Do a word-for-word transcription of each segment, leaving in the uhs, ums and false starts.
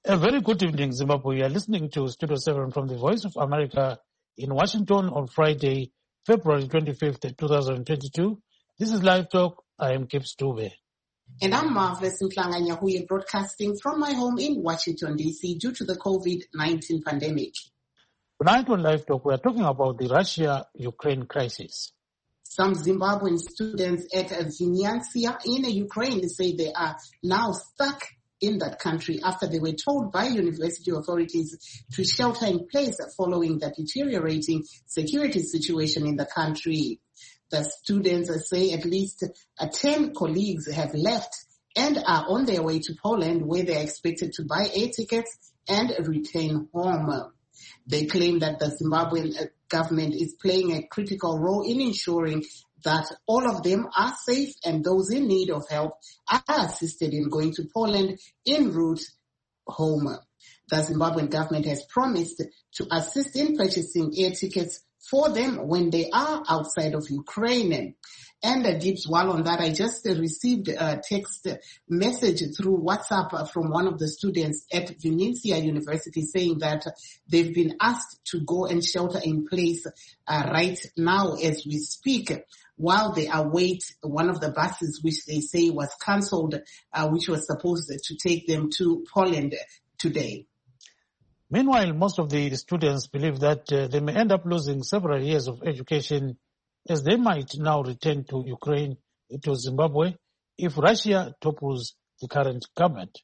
A very good evening, Zimbabwe. You are listening to Studio seven from the Voice of America in Washington on Friday, February twenty-fifth, twenty twenty-two. This is Live Talk. I am Kip Stube. And I'm Marvelous Mplanga Nyahuye, broadcasting from my home in Washington, D C due to the COVID nineteen pandemic. Tonight on Live Talk, we are talking about the Russia-Ukraine crisis. Some Zimbabwean students at Vinnytsia in Ukraine say they are now stuck in that country after they were told by university authorities to shelter in place following the deteriorating security situation in the country. The students say at least ten colleagues have left and are on their way to Poland, where they are expected to buy air tickets and return home. They claim that the Zimbabwean government is playing a critical role in ensuring that all of them are safe and those in need of help are assisted in going to Poland en route home. The Zimbabwean government has promised to assist in purchasing air tickets for them when they are outside of Ukraine. And a deep swallow on that, I just received a text message through WhatsApp from one of the students at Vinnytsia University saying that they've been asked to go and shelter in place uh, right now as we speak, while they await one of the buses which they say was cancelled, uh, which was supposed to take them to Poland today. Meanwhile, most of the students believe that uh, they may end up losing several years of education as they might now return to Ukraine, to Zimbabwe, if Russia topples the current government.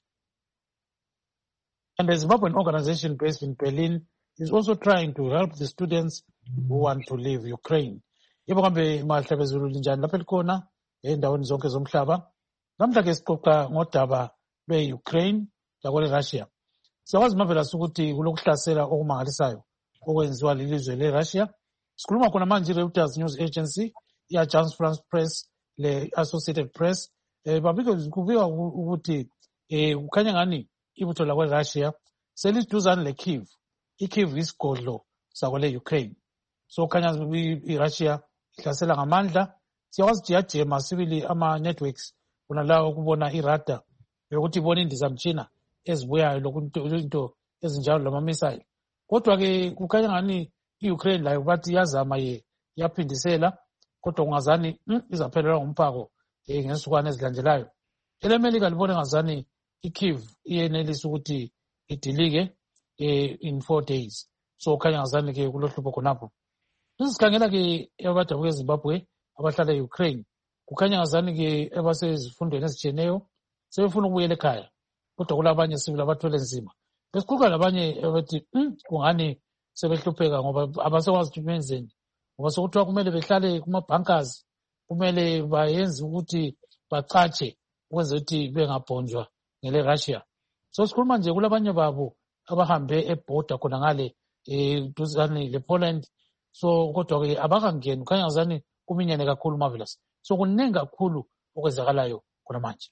And the Zimbabwean organization based in Berlin is also trying to help the students who want to leave Ukraine. Yebo kambe mahlabezulu linjani lapha likhona endaweni zonke zomhlaba. Namhla ke siqoqa ngodaba lwe-Ukraine lakwa Russia. Siyakwazi mavela ukuthi kulokuhlasela okumangalisayo okwenziwa lilizwe le-Russia. Sikhuluma khona manje Reuters News Agency, i-Agence France Press, le-Associated Press, eh babike kubika ukuthi eh kukhanya ngani ibutho lakwa Russia seliduzane le-Kyiv. I-Kyiv isigodlo sakwa le-Ukraine. So khanya i-Russia ihlasela ngamandla. Siyakwazi jiyajema sibili ama-networks kunalawo ukubona i-radar yokuthi ibona indizamtshina ezibuyayo lokunto ezinjalo lama-missile. Kodwa ke kukhanya ngani i-Ukraine layo bathi yazama ye yaphindisela kodwa ungazani izaphelelwa ngumpako eh ngesukwana ezilandelayo. EleMelika libone ngazani i-Kyiv iyenelisa ukuthi idilike eh in four days. So khanya ngazani ke kulohlupho khonapho. Sikhangela ke abadabuke eZimbabwe abahlala e-Ukraine. Kukhanya ngazani ke abasezifundweni ezitshiyeneyo sebefuna ukubuyela ekhaya. Kodwa kulabanye sibili abathwele nzima. Besikhuluka labanye abathi kungani sebehlupheka ngoba abasakwazi ukuthi benzeni, ngoba sokuthiwa kumele behlale kuma-bunkers, kumele bayenze ukuthi bacatshe ukwenza ukuthi bengabhonjwa ngele-Russia. So sikhuluma nje kulabanye babo abahambe ebhoda khona ngale um duzane le-Poland. So kodwa-ke abakangeni, kukhanya ngazani kuminyane kakhulu Marvelous. So kuningi kakhulu okwenzakalayo khona manje.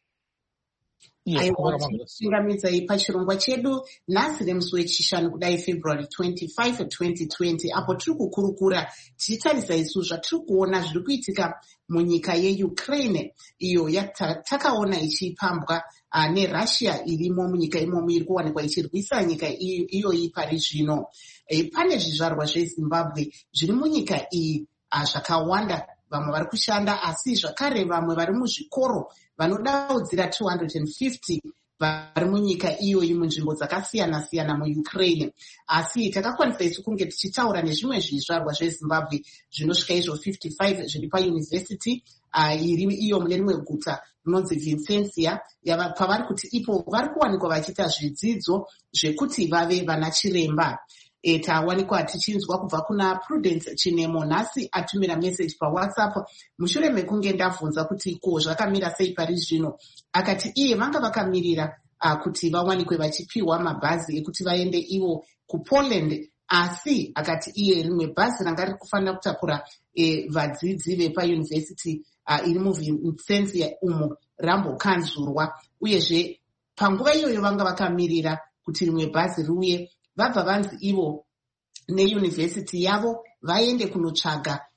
Aiwatingamidza pachirongwa chedu nhasi remusi wechishanu kudai February twenty-fifth, twenty twenty, apo tiri kukurukura tichitarisa isu zvatiri kuona zviri kuitika munyika yeUkraine iyo yatakaona ichipambwa uh, neRussia irimo munyika imomo iri kuwanikwa ichirwisa nyika iyoyi pari zvino. E, pane zvizvarwa zveZimbabwe zviri munyika iyi uh, zvakawanda. Vamwe vari kushanda asi zvakare vamwe vari muzvikoro vanodaudzira two hundred fifty vari munyika iyoyi munzvimbo dzakasiyana siyana muUkraine. Asi takakwanisa isu kunge tichitaura nezvimwe zvizvarwa zveZimbabwe zvinosvika izvo fifty-five zviri payunivhesiti uh, iri iyo mune rimwe guta rinonzi Vinnytsia, pavari kuti ipo vari kuwanikwa vachiita zvidzidzo zvekuti vave vana chiremba. E, tawanikwa tichinzwa kubva kuna Prudence Chinemo nhasi atumira message paWhatsApp mushure mekunge ndabvunza kuti ko zvakamira sei pari zvino. Akati iye vanga vakamirira uh, kuti vawanikwe vachipiwa mabhazi ekuti vaende ivo kuPoland, asi akati iye rimwe bhazi ranga riri kufanira kutakura e, vadzidzi vepayunivhesiti uh, iri muVinnytsia umo rambokanzurwa, uyezve panguva iyoyo vanga vakamirira kuti rimwe bhazi riuye vabva vanzi ivo neuniversity yavo vaende kunotsvaga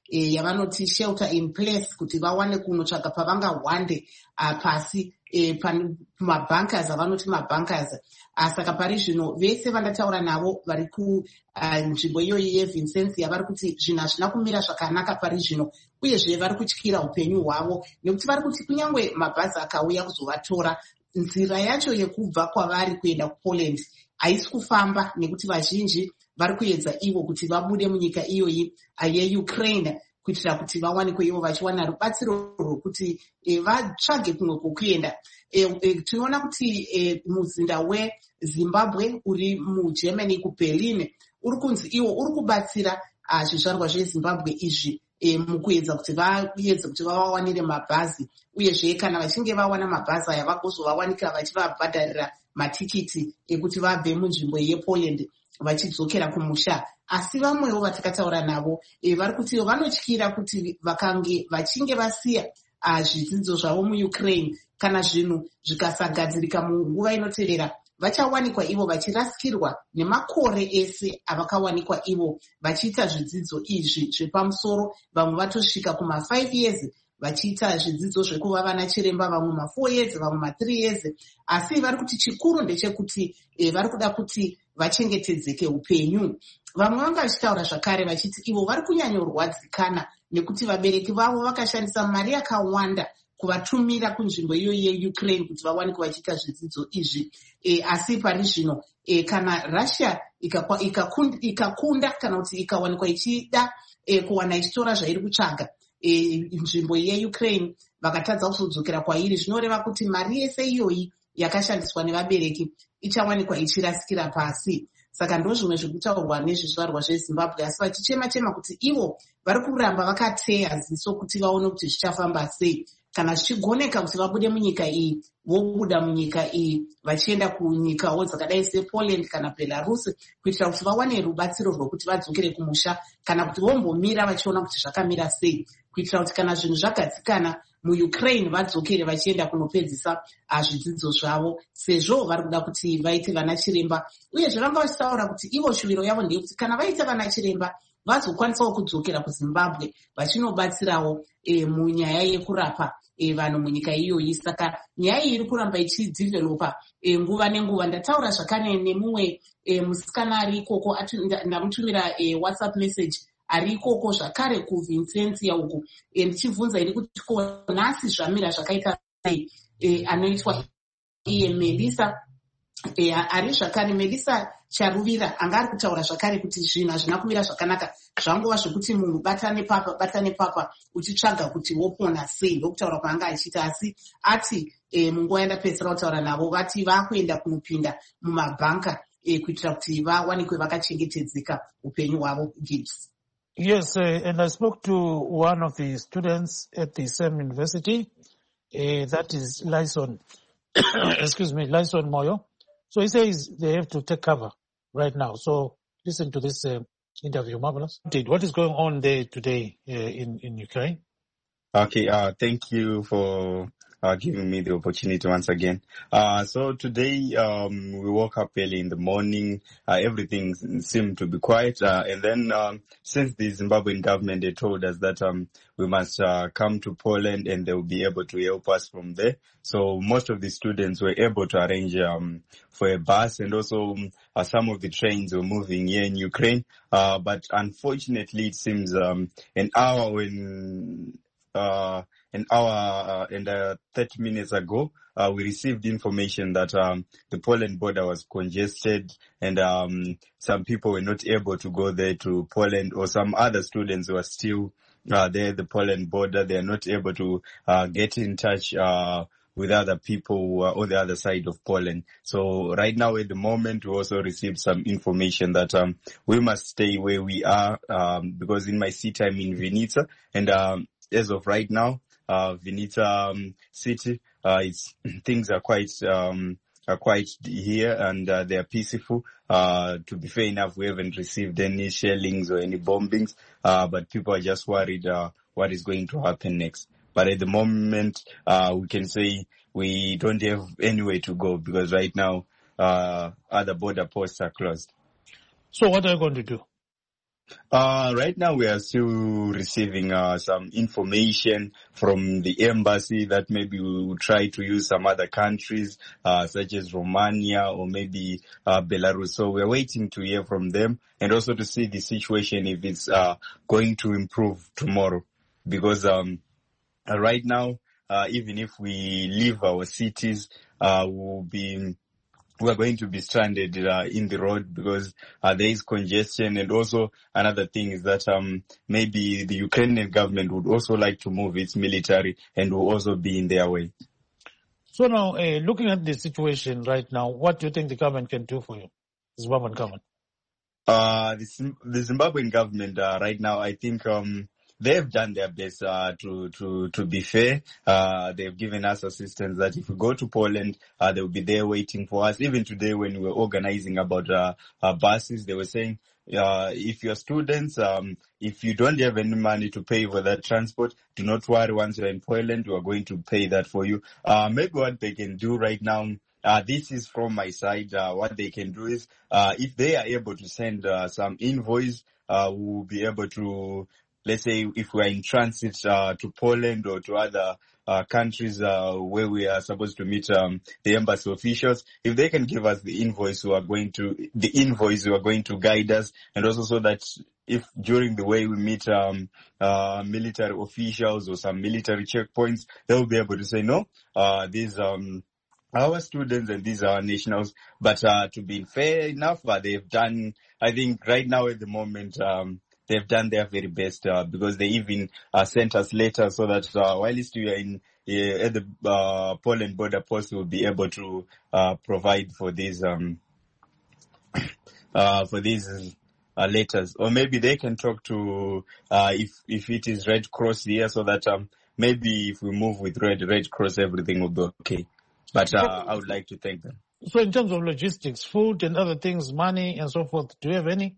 e, yavanoti shelter in place kuti vawane kunotsvaga pavangahwande uh, pasi e, pamabhankers avanoti mabhankers. Uh, saka pari zvino vese vandataura navo vari kunzvimbo uh, iyoyi yevincentia vari kuti zvinhu hazvina kumira zvakanaka pari zvino, uyezve vari kutyira upenyu hwavo nekuti vari kuti kunyange mabhazi akauya kuzovatora, nzira yacho yekubva kwavari kuenda kupoland haisi kufamba nekuti vazhinji vari kuedza ivo kuti vabude munyika iyoyi yeukraine kuitira kuti vawanikwe ivo vachiwana rubatsiro rwokuti e, vatsvage kumwe kwokuenda. E, e, tinoona kuti e, muzinda wezimbabwe uri mugermany kuberlin uri kunzi iwo uri kubatsira zvizvarwa zvezimbabwe izvi e, mukuedza kuti vaedze kuti vavawanire mabhazi, uyezve kana vachinge vawana mabhazi aya vagozovawanika vachivabhadharira matikiti ekuti vabve munzvimbo yepoland vachidzokera kumusha. Asi vamwewo vatakataura navo e, vari kuti vanotyira kuti vakange vachinge vasiya zvidzidzo zvavo muukraine, kana zvinhu zvikasagadzirika munguva inotevera, vachawanikwa ivo vachirasikirwa nemakore ese avakawanikwa ivo vachiita zvidzidzo izvi zvepamusoro. Vamwe vatosvika kuma five years vachiita zvidzidzo zvekuva vana chiremba, vamwe ma four years, vamwe ma three years. Asi vari kuti chikuru ndechekuti e, vari kuda kuti vachengetedzeke upenyu. Vamwe vanga vachitaura zvakare vachiti ivo vari kunyanyorwadzikana nekuti vabereki vavo vakashandisa mari yakawanda kuvatumira kunzvimbo iyoyi yeukraine kuti vawanikwe vachiita zvidzidzo izvi. E, asi pari zvino e, kana russia ikakunda ika kana kuti ikawanikwa ichida e, kuwana ichitora zvairi kutsvaga e, nzvimbo yeukraine vakatadza kuzodzokera kwairi, zvinoreva kuti mari yese iyoyi yakashandiswa nevabereki ichawanikwa ichirasikira pasi. Saka ndo zvimwe zvekutaurwa nezvizvarwa zvezimbabwe, asi vachichema-chema kuti ivo vari kuramba vakateya ziso kuti vaone kuti zvichafamba sei. Kana zvichigoneka kuti vabude munyika iyi, vobuda munyika iyi vachienda kunyikawo dzakadai sepoland kana belarus kuitira kuti vawane rubatsiro rwokuti vadzokere kumusha, kana kuti vombomira vachiona kuti zvakamira sei, kuitira kuti kana zvinhu zvagadzikana muukraine vadzokere vachienda kunopedzisa zvidzidzo zvavo, sezvo vari kuda kuti vaite vana chiremba. Uyezve vanga vachitaura kuti ivo shuviro yavo ndeyekuti kana vaita vana chiremba vazokwanisawo kudzokera kuzimbabwe vachinobatsirawo e, munyaya yekurapa e, vanhu munyika iyoyi. Saka nyaya iyi iri kuramba ichidevelopa e, nguva nenguva. Ndataura zvakare nemumwe e, musikana ari ikoko, ndamutumira e, whatsapp message ari ikoko zvakare kuvincentia uku e, ndichibvunza iri kuti ko nhasi zvamira zvakaita sei e, anoitwa iye Melissa e, ari zvakare Melissa Charuvira anga ari kutaura zvakare kuti zvinhu hazvina kumira zvakanaka, zvangova zvekuti munhu batane papa batane papa uchitsvaga kuti wopona sei, ndokutaura kwaanga achiita. Asi ati e, munguva yandapedzisira kutaura navo vati vakuenda kunopinda mumabhanka e, kuitira kuti vawanikwe vakachengetedzeka upenyu hwavo. Gibbs. Yes, uh, and I spoke to one of the students at the same university, uh, that is Lyson, excuse me, Lyson Moyo. So he says they have to take cover right now. So listen to this uh, interview, Marvelous. What is going on there today uh, in, in Ukraine? Okay, uh, thank you for uh, giving me the opportunity once again. Uh, so today um, we woke up early in the morning. Uh, everything seemed to be quiet. Uh, and then um, since the Zimbabwean government, they told us that um, we must uh, come to Poland and they will be able to help us from there. So most of the students were able to arrange um, for a bus, and also um, uh, some of the trains were moving here in Ukraine. Uh, but unfortunately, it seems um, an hour when uh, an hour uh, and uh, thirty minutes ago, uh, we received information that um, the Poland border was congested, and um, some people were not able to go there to Poland, or some other students were still uh, there at the Poland border. They are not able to uh, get in touch uh, with other people who are on the other side of Poland. So right now at the moment, we also received some information that um, we must stay where we are, um, because in my city I'm in Vinica, and um, as of right now, uh, Vinica um, city, uh, it's, things are quite, um, are quite here, and uh, they are peaceful. Uh, to be fair enough, we haven't received any shellings or any bombings, uh, but people are just worried, uh, what is going to happen next. But at the moment, uh, we can say we don't have anywhere to go, because right now, uh, other border posts are closed. So what are you going to do? Uh, right now we are still receiving uh, some information from the embassy that maybe we will try to use some other countries uh, such as Romania or maybe uh, Belarus. So we are waiting to hear from them and also to see the situation if it's uh, going to improve tomorrow. Because um, right now, uh, even if we leave our cities, uh, we'll be we are going to be stranded uh, in the road because uh, there is congestion. And also another thing is that um, maybe the Ukrainian government would also like to move its military and will also be in their way. So now, uh, looking at the situation right now, what do you think the government can do for you, the Zimbabwean government? Uh, the, the Zimbabwean government uh, right now, I think um, they've done their best uh, to, to, to be fair. Uh, they've given us assistance that if we go to Poland, uh, they'll be there waiting for us. Even today when we were organizing about uh, uh, buses, they were saying, uh, if you're students, um, if you don't have any money to pay for that transport, do not worry. Once you're in Poland, we are going to pay that for you. Uh, maybe what they can do right now, Uh, this is from my side. Uh, what they can do is, uh, if they are able to send uh, some invoice, uh, we'll be able to, let's say, if we're in transit uh, to Poland or to other uh, countries uh, where we are supposed to meet um, the embassy officials, if they can give us the invoice, who are going to the invoice who are going to guide us, and also so that if during the way we meet um, uh, military officials or some military checkpoints, they will be able to say no. Uh, these um. Our students and these are our nationals, but uh, to be fair enough, uh, they've done, I think right now at the moment, um, they've done their very best uh, because they even uh, sent us letters so that uh, while we are in uh, at the uh, Poland border post, we'll be able to uh, provide for these um, uh, for these uh, letters, or maybe they can talk to uh, if if it is Red Cross here, so that um, maybe if we move with Red Red Cross, everything will be okay. But uh, I would like to thank them. So in terms of logistics, food and other things, money and so forth, do you have any?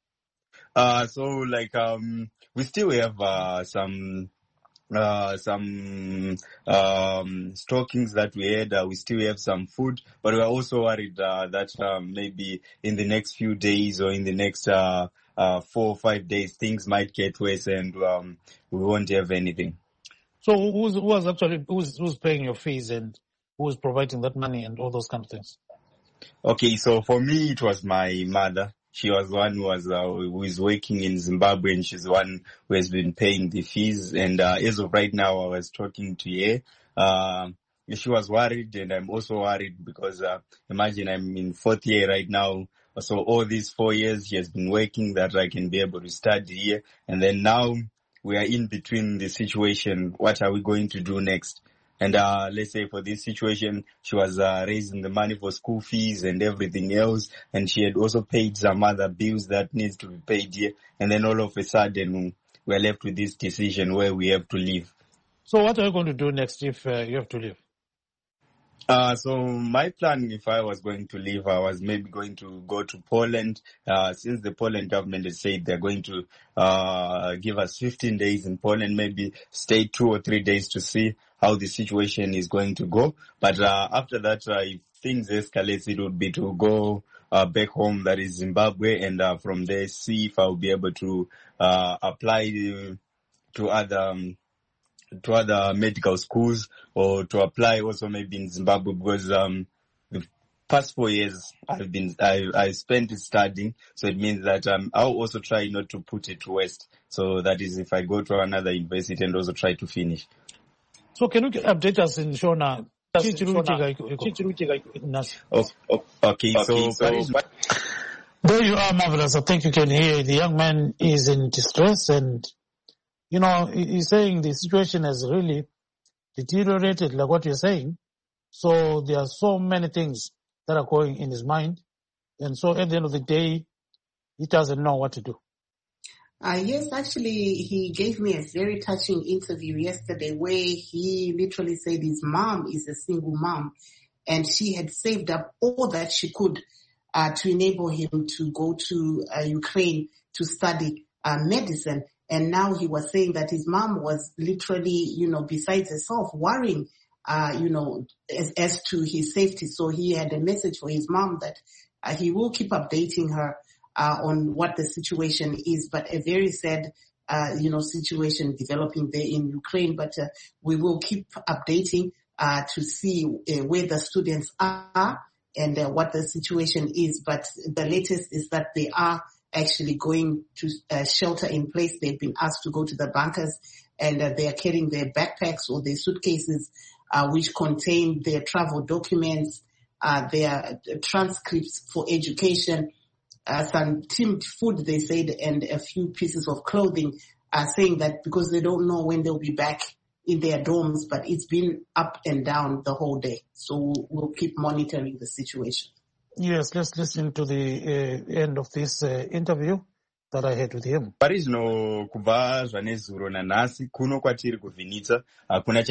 Uh, so like um, we still have uh, some uh, some um, stockings that we had. Uh, we still have some food, but we're also worried uh, that um, maybe in the next few days or in the next uh, uh, four or five days, things might get worse and um, we won't have anything. So who's who was actually who's who's paying your fees and who's providing that money and all those kind of things? Okay, so for me, it was my mother. She was the one who was uh, who is working in Zimbabwe, and she's the one who has been paying the fees. And uh, as of right now, I was talking to her. Uh, she was worried, and I'm also worried because uh, imagine I'm in fourth year right now. So all these four years she has been working that I can be able to study here, and then now we are in between the situation. What are we going to do next? And uh, let's say for this situation, she was uh, raising the money for school fees and everything else. And she had also paid some other bills that needs to be paid here. And then all of a sudden, we're left with this decision where we have to leave. So what are you going to do next if uh, you have to leave? Uh, so my plan, if I was going to leave, I was maybe going to go to Poland. Uh, since the Poland government has said they're going to uh, give us fifteen days in Poland, maybe stay two or three days to see how the situation is going to go. But uh, after that, uh, if things escalate, it would be to go uh, back home, that is Zimbabwe, and uh, from there see if I'll be able to uh, apply to other um, to other medical schools or to apply also maybe in Zimbabwe, because um, the past four years I've been I, I spent studying, so it means that um, I'll also try not to put it to waste. So that is if I go to another university and also try to finish. So can you update us in Shona? Oh, oh, okay, so, so there you are, Marvelous. I think you can hear the young man is in distress, and you know, he's saying the situation has really deteriorated, like what you're saying. So there are so many things that are going in his mind. And so at the end of the day, he doesn't know what to do. Uh, yes, actually, he gave me a very touching interview yesterday where he literally said his mom is a single mom and she had saved up all that she could uh, to enable him to go to uh, Ukraine to study uh, medicine. And now he was saying that his mom was literally, you know, besides herself, worrying, uh, you know, as, as to his safety. So he had a message for his mom that uh, he will keep updating her uh, on what the situation is, but a very sad uh, you know, situation developing there in Ukraine. But uh, we will keep updating uh, to see uh, where the students are and uh, what the situation is. But the latest is that they are actually going to uh, shelter in place. They've been asked to go to the bunkers, and uh, they are carrying their backpacks or their suitcases, uh, which contain their travel documents, uh, their transcripts for education, uh, some tinned food, they said, and a few pieces of clothing, uh, saying that because they don't know when they'll be back in their dorms, but it's been up and down the whole day. So we'll keep monitoring the situation. Yes, let's listen to the uh, end of this uh, interview that I had with him. Parizvino kubva zvanezuro nanhasi kuno kwatiri kuvhinitsa hakuna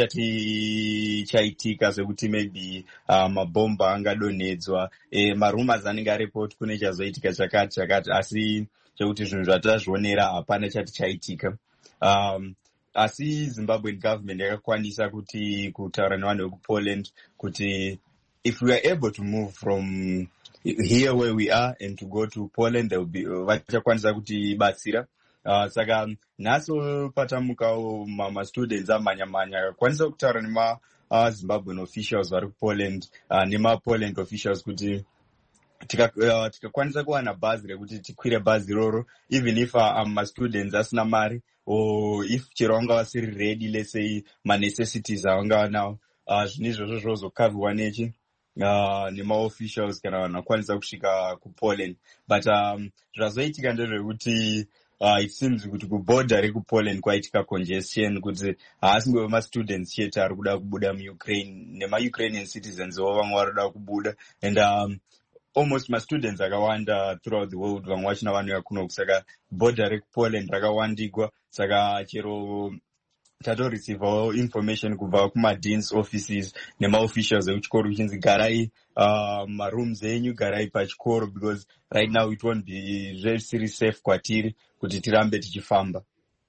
chati chaitika sekuti maybe uh, mabhomba angadonhedzwa e, marumors anenge arepoti kune chazoitika chakati chakati asi chekuti zvinhu zvatazvionera hapana chati chaitika. um, asi Zimbabwean government yakakwanisa kuti kutaura nevanhu vekuPoland kuti if we are able to move from here where we are and to go to Poland, there will be vachakwanisa kuti batsira. Uh, saka naso patamukawo mama students amanya manya akakwanisa kutaura nema uh, Zimbabwean officials vari kuPoland uh, nema Poland officials kuti tikakwanisa uh, kuwana bhazi rekuti tikwire bhazi roro even if uh, um, ma students asina mari or if chero vanga vasiri ready, let's say ma necessities avanga nawo uh, zvinhu izvozvo zvozokavhiwa nechi Uh, nema officials kana vanakwanisa kusvika kuPoland. But um, zvazoitika ndezvekuti uh, it seems kuti kuborder rekuPoland kwaitika congestion kuti haasingove ma-students chete ari kuda kubuda muUkraine, nema-Ukrainian citizens vo vamwe vari kuda kubuda, and um, almost ma-students akawanda throughout the world, vamwe vachina vanhu kuno, saka border rekuPoland rakawandigwa. Saka chero tatoriceivawo information kubva kuma-deans offices nema-officials ekuchikoro kuchinzi garai uh, marooms enyu, garai pachikoro, because right now it won't be very safe kwatiri kuti tirambe tichifamba.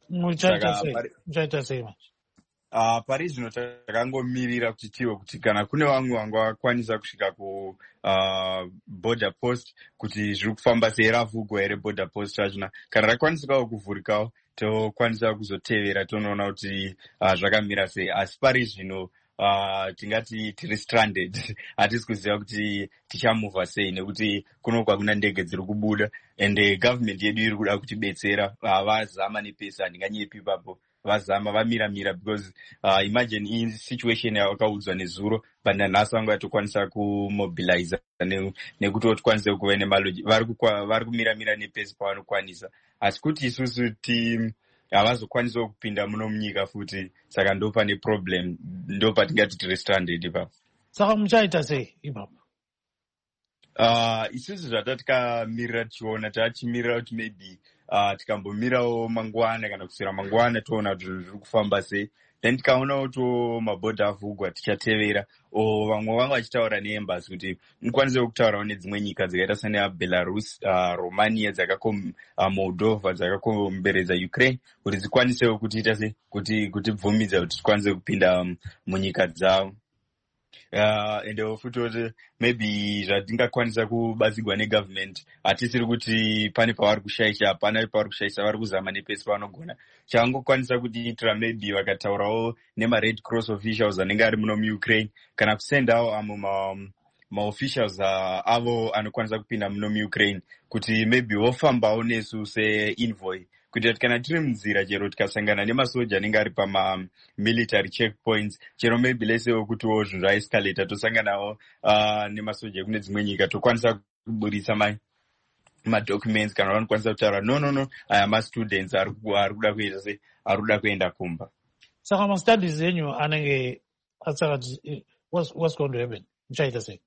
Muchaita sei? Uh, pari zvino takangomirira kuti tiwe kuti kana kune vamwe vangakwanisa kusvika ku uh, border post kuti zviri kufamba sei, ravhugwa here border post rachona. Kana rakwanisikawo kuvhurikawo tokwanisa kuzotevera tonoona kuti uh, zvakamira sei. Asi pari zvino uh, tingati tiri stranded hatisi kuziva kuti tichamuvha sei nekuti kunokwa kuna ndege dziri kubuda, and uh, government yedu iri kuda kutibetsera. uh, vazama nepesa handinganyepi ipapo, vazama vamira-mira, because uh, imagine in situation yavakaudzwa nezuro, but nanhasi vanga vatokwanisa kumobilize nekuti ne tikwanise kuva nemaloji, vari kumira-mira nepesi pavanokwanisa. Asi kuti isusu ti havazokwanisawo kupinda muno munyika futi, saka ndo pane problem, ndo patingati tiri stranded ipapo. Saka muchaita sei ipapo? Uh, isusu zvatakamirira tichiona tachimirira kuti maybe uh, tikambomirawo mangwana kana kusera mangwana toona kuti zviri kufamba sei, then tikaonawo to mabhodha avhugwa tichatevera. O vamwe vanga vachitaura neembasi kuti mukwanise kutaurawo nedzimwe nyika dzakaita sana Belarus, uh, Romania, dzakako uh, Moldova, dzakakomberedza Ukraine, kuti dzikwanisewo kutiita sei, kuti kutibvumidza kuti tikwanise kupinda um, munyika dzavo. Uh, and futi kuti maybe zvatingakwanisa kubatsirwa negovernment, hatisiri kuti pane pavari kushaisha, hapana pavari kushaisha, vari kuzama nepesi pavanogona. Chavangokwanisa kutiitira maybe vakataurawo nema-Red Cross officials anenge ari muno muUkraine, kana kusendawo amo ma, ma-officials uh, avo anokwanisa kupinda muno muUkraine, kuti maybe vofambawo nesu se-envoy, kuti kana tiri munzira chero tikasangana nemasoja anenge ari pama-military checkpoints, chero maybe lesewo kutiwo zvinhu zvaescalata tosanganawo uh, nemasoja kune dzimwe nyika, tokwanisa kuburitsa mai madocuments kana vanokwanisa kutaura no no no aya ma-students ari kuda kuita sei, ari kuda kuenda kumba. Saka ma-studies enyu anenge atsakati what's, what's going to happen? Muchaita sei?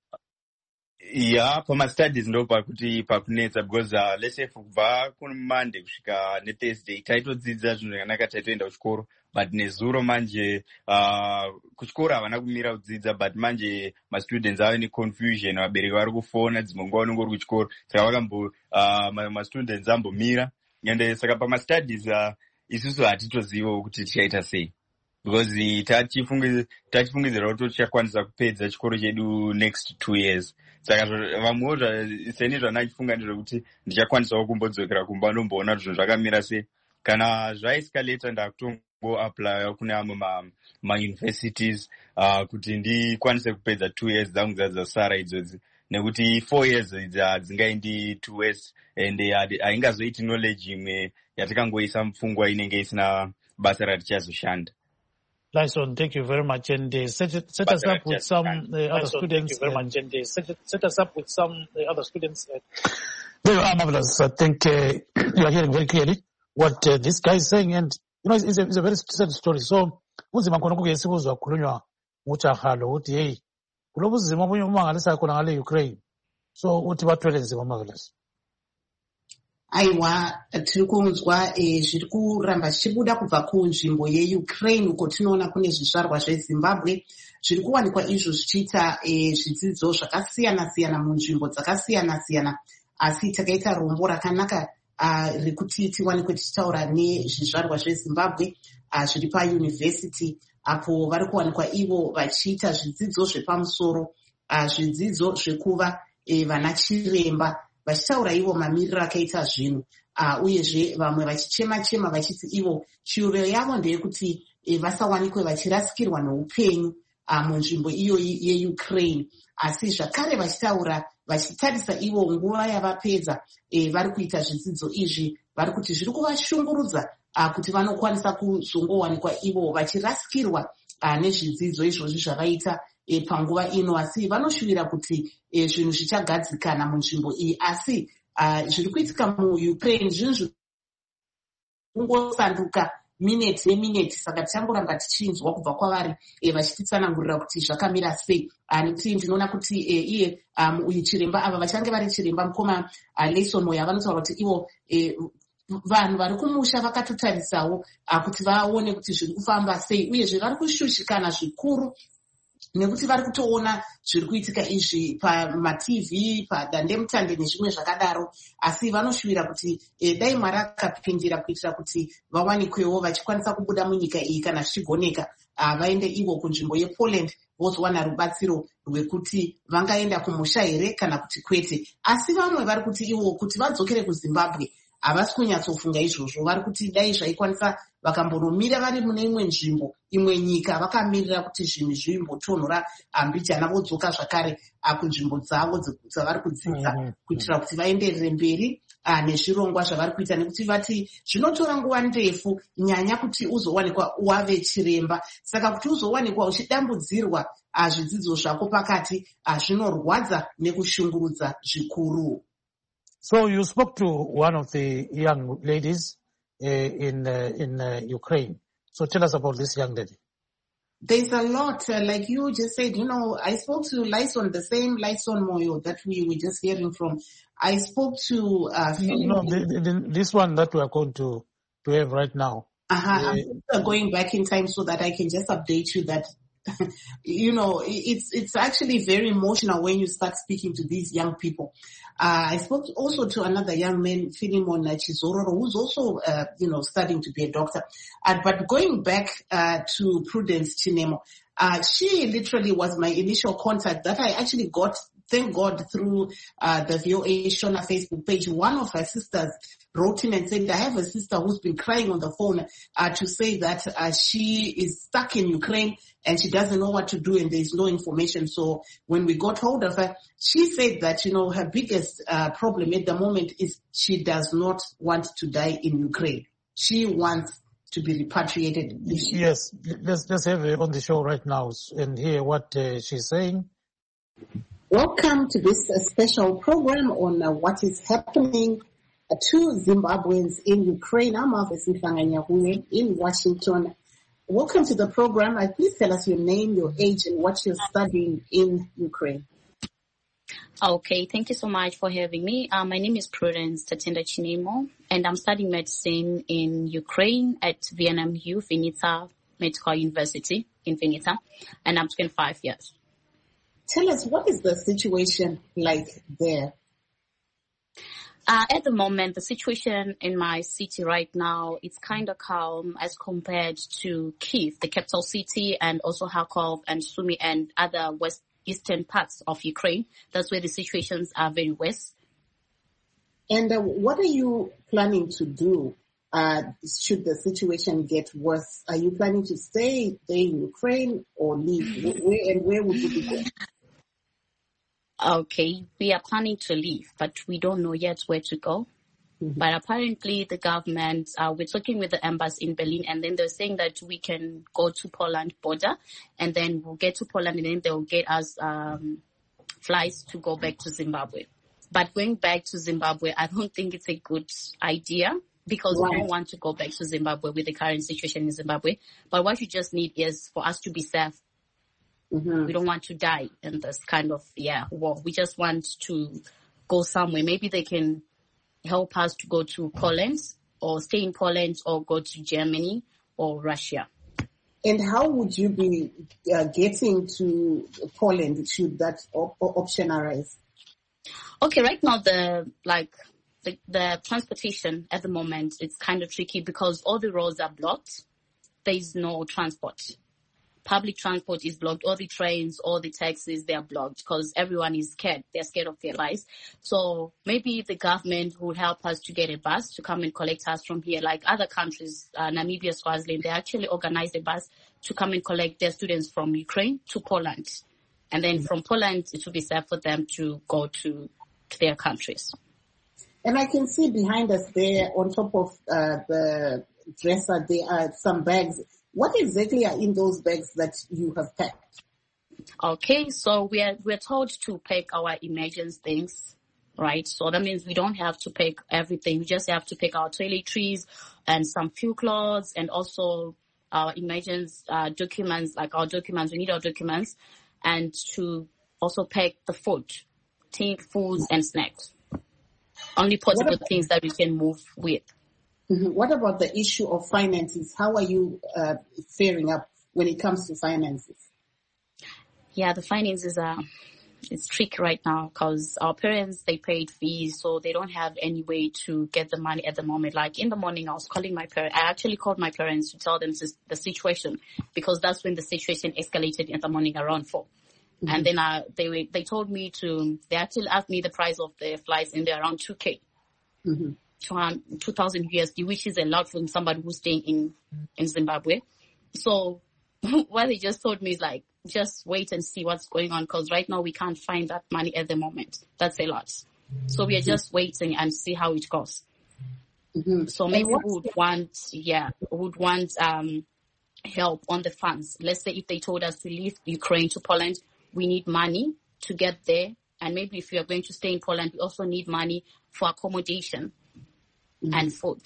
Yeah, pama-studies ndo pakuti pakunetsa, because uh, let's say kubva kuMonday kusvika neThursday taitodzidza zvinhu zvakanaka, taitoenda kuchikoro, but nezuro manje uh, kuchikoro havana kumira kudzidza, but manje ma-students ave neconfusion, vabereki vari kufona, dzimwe nguva unenge uri kuchikoro, saka vakambo uh, ma-students ambomira, and saka pama-studies uh, isusu hatitozivawo kuti tichaita sei. because tachifungidzira kuti tichakwanisa kupedza chikoro chedu next two years. Saka vamwewo seni zvanachifunga ndezvekuti ndichakwanisawo kumbodzokera kumba ndomboona kuti zvinhu zvakamira sei. Kana zvaescalate ndakutongo apply kune amwe mauniversities uh, kuti ndikwanise kupedza two years dzangu dzadzasara idzodzi, nekuti four years idzi hadzingaendi two years and haingazoiti knowledge imwe yatikangoisa mupfungwa inenge isina basa ratichazoshanda. Lyson, thank you very much, and uh, set, set us up with some uh, other students. Thank you very much, and uh, set, set us up with some uh, other students. There you are, marvelous. I think uh, you are hearing very clearly what uh, this guy is saying, and you know, it's, it's, a, it's a very sad story. So, uzima kono kuke sikuzwa khulunywa muchahalo uthi hey, kulobuzima obumangalisa khona ngale Ukraine. So, uthi bathwele nzima marvelous. Aiwa, tiri kunzwa zviri kuramba zvichibuda kubva kunzvimbo yeUkraine uko tinoona kune zvizvarwa zveZimbabwe zviri kuwanikwa izvo zvichiita zvidzidzo zvakasiyana siyana munzvimbo dzakasiyana siyana, asi takaita rombo rakanaka rekuti tiwanikwe tichitaura nezvizvarwa zveZimbabwe zviri pauniversity apo vari kuwanikwa ivo vachiita zvidzidzo zvepamusoro, zvidzidzo zvekuva vana chiremba, vachitaura ivo mamiriro akaita zvinhu, uh, uyezve vamwe vachichema chema vachiti ivo chiuve yavo ndeyekuti e, vasawanikwe vachirasikirwa neupenyu uh, munzvimbo iyoyi yeUkraine, asi zvakare vachitaura vachitarisa ivo nguva yavapedza e, vari kuita zvidzidzo izvi, vari kuti zviri kuvashungurudza uh, kuti vanokwanisa kuzongowanikwa ivo vachirasikirwa uh, nezvidzidzo izvozvi zvavaita E, panguva ino, asi vanoshuvira kuti e, zvinhu zvichagadzikana munzvimbo iyi, asi uh, zviri kuitika muUkraine zvinhu kungosanduka minute neminute, saka tichangoramba tichinzwa kubva kwavari e, vachititsanangurira kuti zvakamira sei. Uh, nekuti ndinoona kuti e, iye um, uyu chiremba ava vachange vari chiremba mukoma uh, Lyson Moya vanotaura kuti ivo e, vanhu vari kumusha vakatotarisawo uh, kuti vaone kuti zviri kufamba sei, uyezve vari kushushikana zvikuru nekuti vari kutoona zviri kuitika izvi pamatv, padandemutande nezvimwe zvakadaro, asi vanoshuvira kuti e, dai Mwari akapindira kuitira kuti vawanikwewo vachikwanisa kubuda munyika iyi kana zvichigoneka, uh, vaende ivo kunzvimbo yePoland vozowana rubatsiro rwekuti vangaenda kumusha here kana kuti kwete. Asi vamwe vari kuti ivo kuti vadzokere kuZimbabwe havasi kunyatsofunga izvozvo, vari kuti dai zvaikwanisa vakambonomira vari mune imwe nzvimbo, imwe nyika, vakamirira kuti zvinhu zvimbotonhora mbijana vodzoka zvakare kunzvimbo dzavo dzavari kudzidza, mm-hmm. kuitira kuti vaenderere mberi uh, nezvirongwa zvavari kuita, nekuti vati zvinotora nguva ndefu nyanya kuti uzowanikwa wave chiremba, saka kuti uzowanikwa uchidambudzirwa uh, zvidzidzo zvako pakati uh, zvinorwadza nekushungurudza zvikuru. So you spoke to one of the young ladies uh, in uh, in uh, Ukraine. So tell us about this young lady. There's a lot, uh, like you just said, you know, I spoke to Lyson, the same Lyson Moyo that we were just hearing from. I spoke to... Uh, no, no the, the, this one that we are going to, to have right now. Uh-huh. Uh, I'm going back in time so that I can just update you that, you know, it's it's actually very emotional when you start speaking to these young people. Uh, I spoke also to another young man, Philemon Chizororo, who's also, uh, you know, studying to be a doctor. Uh, but going back uh, to Prudence Chinemo, uh, she literally was my initial contact that I actually got, thank God, through uh, the V O A Shona Facebook page. One of her sisters wrote in and said, I have a sister who's been crying on the phone uh, to say that uh, she is stuck in Ukraine and she doesn't know what to do and there's no information. So when we got hold of her, she said that, you know, her biggest uh, problem at the moment is she does not want to die in Ukraine. She wants to be repatriated. Yes, let's, let's have her on the show right now and hear what uh, she's saying. Welcome to this uh, special program on uh, what is happening uh, to Zimbabweans in Ukraine. I'm Marvis Mfanganya in Washington. Welcome to the program. Uh, please tell us your name, your age, and what you're studying in Ukraine. Okay, thank you so much for having me. Uh, my name is Prudence Tatenda Chinemo, and I'm studying medicine in Ukraine at V N M U, Vinnytsia Medical University in Vinnytsia, and I'm twenty-five years. Tell us, what is the situation like there? Uh, at the moment, the situation in my city right now, it's kind of calm as compared to Kyiv, the capital city, and also Kharkov and Sumy and other west eastern parts of Ukraine. That's where the situations are very worse. And uh, what are you planning to do uh, should the situation get worse? Are you planning to stay, stay in Ukraine or leave? Where and where would you be going? Okay, we are planning to leave, but we don't know yet where to go. Mm-hmm. But apparently the government, uh, we're talking with the embassy in Berlin, and then they're saying that we can go to Poland border, and then we'll get to Poland, and then they'll get us um, flights to go back to Zimbabwe. But going back to Zimbabwe, I don't think it's a good idea, because right. we don't want to go back to Zimbabwe with the current situation in Zimbabwe. But what you just need is for us to be safe. Mm-hmm. We don't want to die in this kind of, yeah, war. We just want to go somewhere. Maybe they can help us to go to Poland or stay in Poland or go to Germany or Russia. And how would you be uh, getting to Poland should that op- option arise? Okay, right now the, like, the, the transportation at the moment, it's kind of tricky because all the roads are blocked. There is no transport. Public transport is blocked. All the trains, all the taxis, they are blocked because everyone is scared. They're scared of their lives. So maybe the government would help us to get a bus to come and collect us from here. Like other countries, uh, Namibia, Swaziland, they actually organized a bus to come and collect their students from Ukraine to Poland. And then from Poland, it will be safe for them to go to, to their countries. And I can see behind us there, on top of uh, the dresser, there are some bags. What exactly are in those bags that you have packed? Okay, so we are we're told to pack our emergency things, right? So that means we don't have to pack everything. We just have to pack our toiletries and some few clothes and also our emergency uh, documents, like our documents. We need our documents, and to also pack the food, tea, foods, and snacks. Only possible about- things that we can move with. Mm-hmm. What about the issue of finances? How are you uh, faring up when it comes to finances? Yeah, the finances are, it's tricky right now because our parents, they paid fees, so they don't have any way to get the money at the moment. Like in the morning, I was calling my parents. I actually called my parents to tell them the situation because that's when the situation escalated in the morning around four. Mm-hmm. And then uh, they were, they told me to, they actually asked me the price of the flights in there around two K. Mm-hmm. two thousand U S D, which is a lot from somebody who's staying in, in Zimbabwe. So what they just told me is like, just wait and see what's going on because right now we can't find that money at the moment. That's a lot. So we are just waiting and see how it goes. Mm-hmm. So maybe we would want, yeah, would want um, help on the funds. Let's say if they told us to leave Ukraine to Poland, we need money to get there. And maybe if we are going to stay in Poland, we also need money for accommodation. Mm-hmm. And food.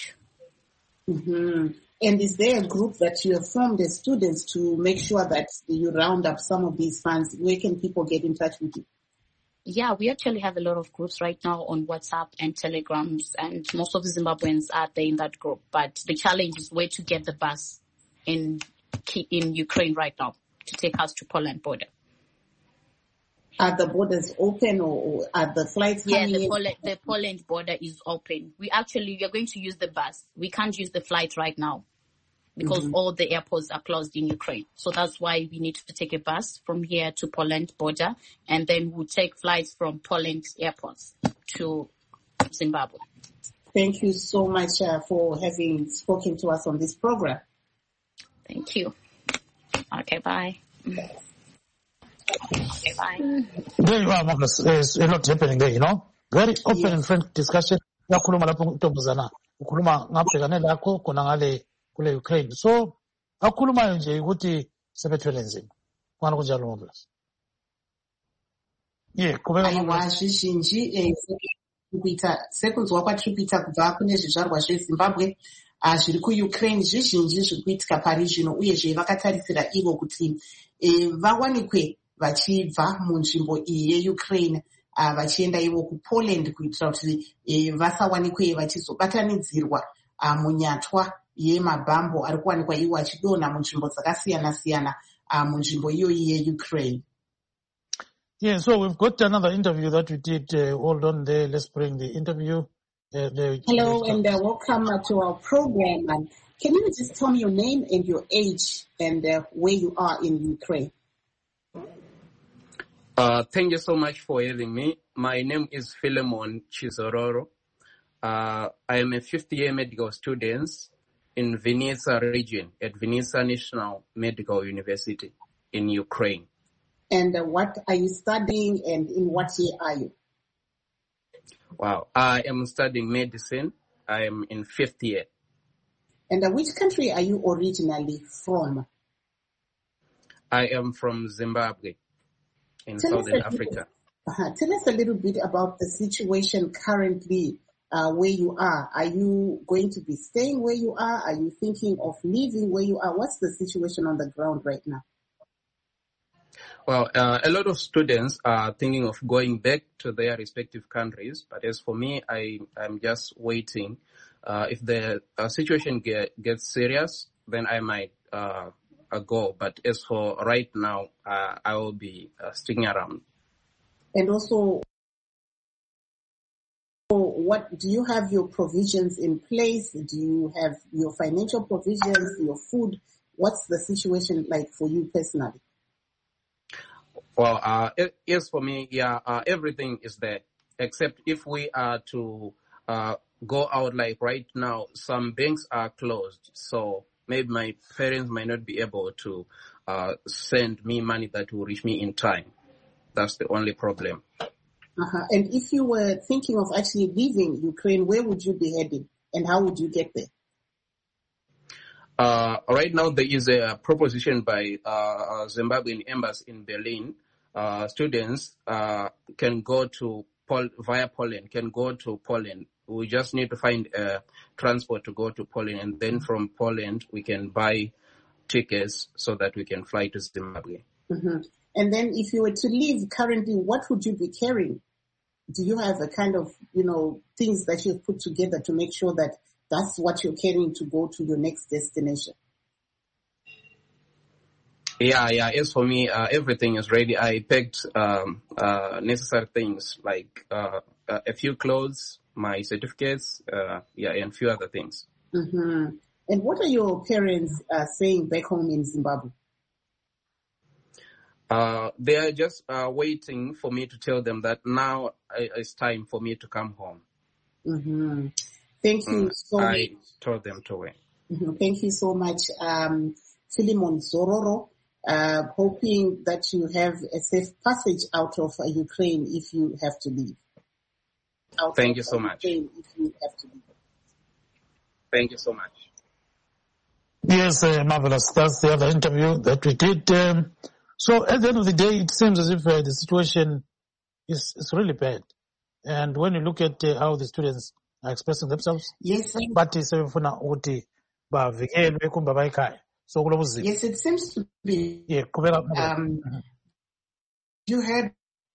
Mm-hmm. And is there a group that you have formed as students to make sure that you round up some of these funds? Where can people get in touch with you? Yeah, we actually have a lot of groups right now on WhatsApp and Telegrams, and most of the Zimbabweans are there in that group. But the challenge is where to get the bus in in Ukraine right now to take us to Poland border. Are the borders open or, or are the flights Yeah, coming the in? Poland, the Poland border is open. We actually, we are going to use the bus. We can't use the flight right now because mm-hmm. all the airports are closed in Ukraine. So that's why we need to take a bus from here to Poland border, and then we'll take flights from Poland airports to Zimbabwe. Thank you so much uh, for having spoken to us on this program. Thank you. Okay, bye. Okay, bye. There you are, Marcus. There's a lot happening there, you know. Very open yes. and frank discussion. Yakhuluma lapho ntombazana. Ukhuluma ngabhekane lakho khona ngale kule Ukraine. So, akhulumayo nje ukuthi sebethwele nzima. Kwana kunjalo ngomblas. Yeah, kubeka aiwa zvizhinji eh kuita sekunzwa kwaTripita kubva kune zvizvarwa zveZimbabwe zviri kuUkraine zvizhinji zviri kuitika pari zvino uyezve vakatarisira ivo kuti vawanikwe vachibva munzvimbo iyi yeUkraine vachienda ivo kuPoland kuitira kuti vasawanikwe vachizobatanidzirwa munyatwa yemabhambo ari kuwanikwa ivo achidonha munzvimbo dzakasiyana siyana munzvimbo iyoyi yeUkraine. Yeah, so we've got another interview that we did. Uh, hold on there. Let's bring the interview. uh, the, Hello, the, and uh, welcome uh, to our program. And can you just tell me your name and your age and uh, where you are in Ukraine? Uh, thank you so much for having me. My name is Philemon Chizororo. Uh, I am a fifth year medical student in Vinnytsia region at Vinnytsia National Medical University in Ukraine. And uh, what are you studying and in what year are you? Wow. I am studying medicine. I am in fifth year. And uh, which country are you originally from? I am from Zimbabwe in Tell Southern us a Africa. little, uh, tell us a little bit about the situation currently uh, where you are. Are you going to be staying where you are? Are you thinking of leaving where you are? What's the situation on the ground right now? Well, uh, a lot of students are thinking of going back to their respective countries, but as for me, I am just waiting. Uh, if the uh, situation get, gets serious, then I might uh, uh, go. But as for right now, uh, I will be uh, sticking around. And also, what do you have your provisions in place? Do you have your financial provisions, your food? What's the situation like for you personally? Well, uh, as for me, yeah, uh, everything is there, except if we are to uh, go out like right now, some banks are closed. So maybe my parents might not be able to uh, send me money that will reach me in time. That's the only problem. Uh-huh. And if you were thinking of actually leaving Ukraine, where would you be heading and how would you get there? Uh, right now, there is a proposition by uh, Zimbabwean embassy in Berlin. Uh, students uh, can go to Pol- via Poland, can go to Poland. We just need to find a transport to go to Poland, and then from Poland we can buy tickets so that we can fly to Zimbabwe. Mm-hmm. And then, if you were to leave currently, what would you be carrying? Do you have a kind of, you know, things that you've put together to make sure that that's what you're carrying to go to your next destination? Yeah, yeah. As for me, uh, everything is ready. I packed um, uh, necessary things like uh, a few clothes, my certificates, uh, yeah, and a few other things. Mm-hmm. And what are your parents uh, saying back home in Zimbabwe? Uh, they are just uh, waiting for me to tell them that now it's time for me to come home. Mm-hmm. Thank you Mm, so much. I told them to wait. Mm-hmm. Thank you so much, um, Philemon Zororo. Uh, hoping that you have a safe passage out of uh, Ukraine if you have to leave. Out Thank of, you so uh, much. Ukraine if you have to leave. Thank you so much. Yes, uh, marvelous. That's the other interview that we did. Um, so at the end of the day, it seems as if uh, the situation is, is really bad. And when you look at uh, how the students are expressing themselves, Yes, I- bathi sebefuna ukuthi bavikelwe kumbe bayikhaya. So kulobuzima. yes, it seems to be. Yeah, qhubeka. Um, Mhm. you heard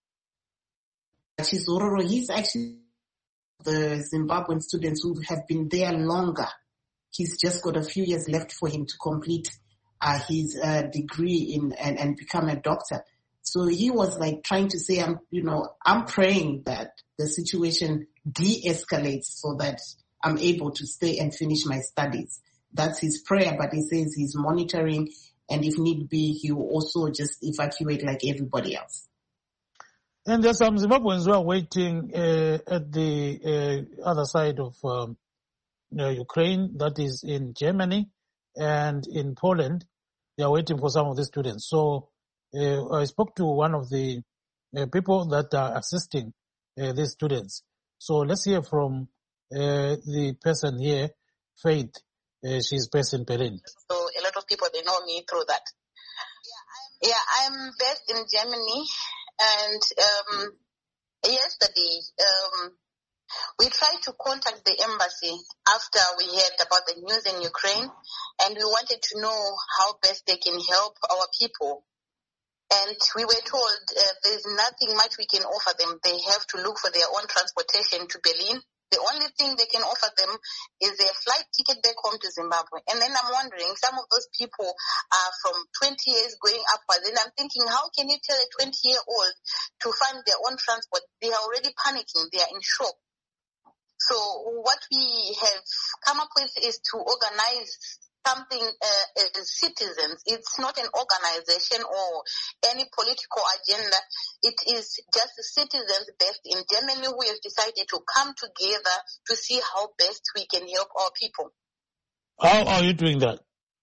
Chizororo. He's actually the Zimbabwean students who have been there longer. He's just got a few years left for him to complete uh, his uh, degree in and, and become a doctor. So he was like trying to say, I'm, you know, I'm praying that the situation de-escalates so that I'm able to stay and finish my studies. That's his prayer, but he says he's monitoring, and if need be, he will also just evacuate like everybody else. And there's some Zimbabweans who are waiting uh, at the uh, other side of um, uh, Ukraine, that is in Germany and in Poland. They are waiting for some of the students. So uh, I spoke to one of the uh, people that are assisting uh, these students. So let's hear from uh, the person here, Faith. Uh, she's based in Berlin. So a lot of people, they know me through that. Yeah, I'm based in Germany, and um, yesterday um, we tried to contact the embassy after we heard about the news in Ukraine, and we wanted to know how best they can help our people. And we were told uh, there's nothing much we can offer them. They have to look for their own transportation to Berlin. The only thing they can offer them is a flight ticket back home to Zimbabwe. And then I'm wondering, some of those people are from twenty years going upwards. And I'm thinking, how can you tell a twenty-year-old to find their own transport? They are already panicking. They are in shock. So what we have come up with is to organize something uh, as citizens. It's not an organization or any political agenda. It is just citizens based in Germany who have decided to come together to see how best we can help our people. How are you doing that?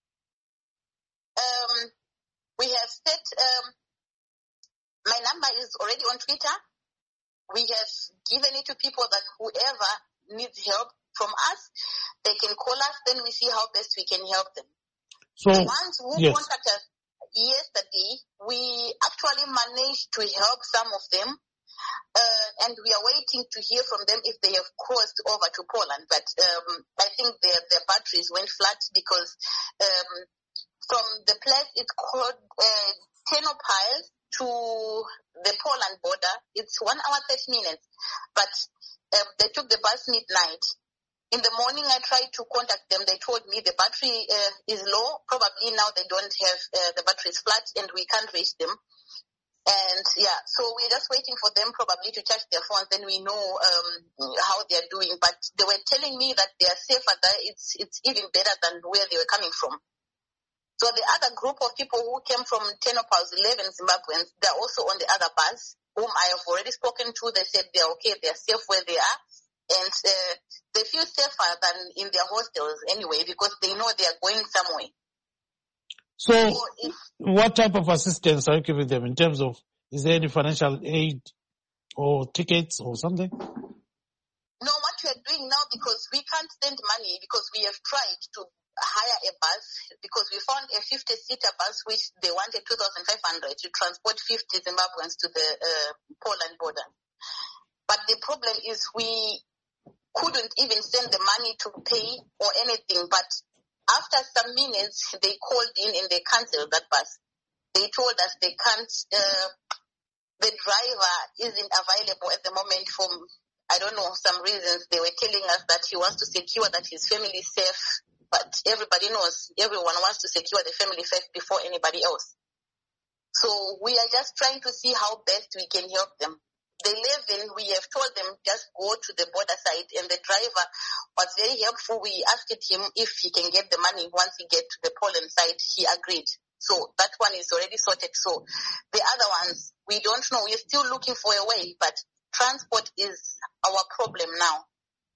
Um, we have set, um, my number is already on Twitter. We have given it to people that whoever needs help from us, they can call us, then we see how best we can help them. So, the ones who yes. contacted us yesterday, we actually managed to help some of them, uh, and we are waiting to hear from them if they have crossed over to Poland. But um, I think their, their batteries went flat because um, from the place it's called uh, Ternopil to the Poland border, it's one hour, thirty minutes. But uh, they took the bus midnight. In the morning, I tried to contact them. They told me the battery uh, is low. Probably now they don't have, uh, the battery is flat and we can't reach them. And yeah, so we're just waiting for them probably to charge their phones. Then we know um, how they're doing. But they were telling me that they are safer there. It's, it's even better than where they were coming from. So the other group of people who came from Ternopil, eleven Zimbabweans, they're also on the other bus, whom I have already spoken to. They said they're okay, they're safe where they are. And uh, they feel safer than in their hostels anyway because they know they are going somewhere. So, So if, what type of assistance are you giving them in terms of, is there any financial aid or tickets or something? No, what we are doing now, because we can't send money, because we have tried to hire a bus, because we found a fifty-seater bus which they wanted two thousand five hundred to transport fifty Zimbabweans to the uh, Poland border. But the problem is we couldn't even send the money to pay or anything. But after some minutes, they called in and they canceled that bus. They told us they can't, uh, the driver isn't available at the moment for, I don't know, some reasons. They were telling us that he wants to secure that his family is safe. But everybody knows, everyone wants to secure the family first before anybody else. So we are just trying to see how best we can help them. The eleven, we have told them just go to the border side, and the driver was very helpful. We asked him if he can get the money once he get to the Poland side. He agreed. So that one is already sorted. So the other ones, we don't know. We're still looking for a way, but transport is our problem now.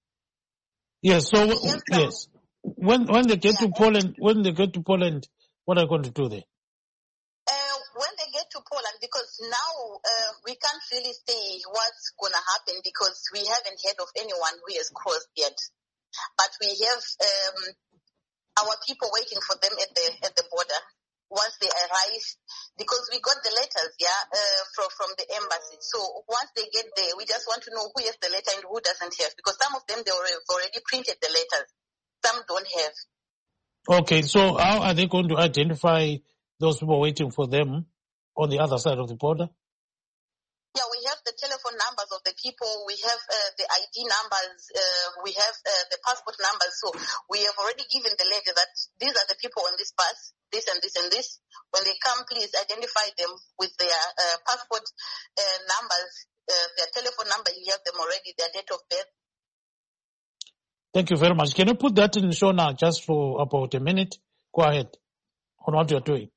Yes, so, yes. When when they get Yeah. to Poland, when they get to Poland, what are you going to do there? Uh, when they get to Poland, because now uh, we can't really say what's going to happen because we haven't heard of anyone who has crossed yet. But we have um, our people waiting for them at the at the border once they arrive, because we got the letters, yeah, uh, from from the embassy. So once they get there, we just want to know who has the letter and who doesn't have, because some of them they already already printed the letters, some don't have. Okay, so how are they going to identify those people waiting for them on the other side of the border? Yeah, we have the telephone numbers of the people. We have uh, the I D numbers. Uh, we have uh, the passport numbers. So we have already given the letter that these are the people on this bus, this and this and this. When they come, please identify them with their uh, passport uh, numbers, uh, their telephone number. You have them already, their date of birth. Thank you very much. Can you put that in show now just for about a minute? Go ahead on what you're doing.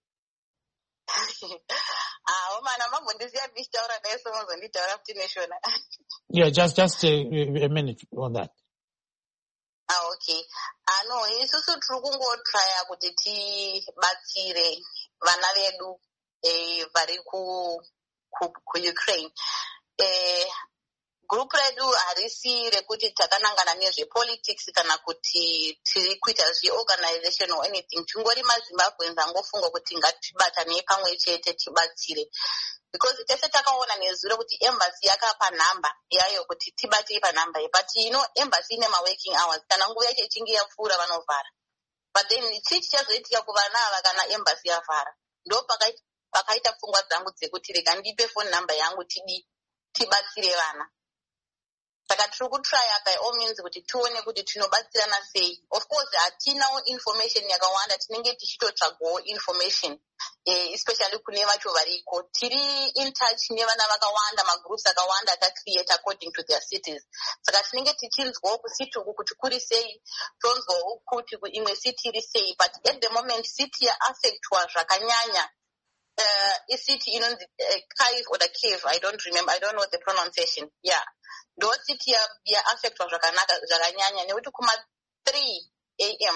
Yeah, just just a, a minute on that. Ah, okay. Ah, no, isusu tiri kungotraya kuti tibatsire vana vedu eh, vari ku, ku, ku Ukraine. Eh, group redu harisi rekuti takanangana nezvepolitics kana kuti tiri kuita zveorganization or anything. Tingori maZimbabweans angofunga kuti ngatibatanei pamwe chete tibatsire. Because tese takaona nezuro kuti embassy yakapa namba yayo kuti tibatei panamba iyi. But you know, embassy ine ma-working hours. Kana nguva yacho ichinge yapfuura vanovhara. But then chii chichazoitika kuvana ava kana embassy yavhara? Ndo pakaita pfungwa dzangu dzekuti rega ndipe phone number yangu tidi tibatsire vana. Saka tiri kutrya by all means kuti tione kuti tinobatsirana sei. Of course hatinawo information yakawanda, tinenge tichitotsvagawo information eh, especially kune vacho variko. Tiri in touch nevana vakawanda, magroups akawanda akacreate according to their cities. Saka tinenge tichinzwawo kusiti uku kuti kuri sei, tonzwawo kuti imwe city iri sei, but at the moment city yaaffectwa zvakanyanya. Uh, isiti inonzi uh, Kyiv or the Kyiv, I don't remember, I don't know the pronunciation. Yeah. Ndo city ya, ya affectwa zvakanaka zvakanyanya nekuti kuma three a m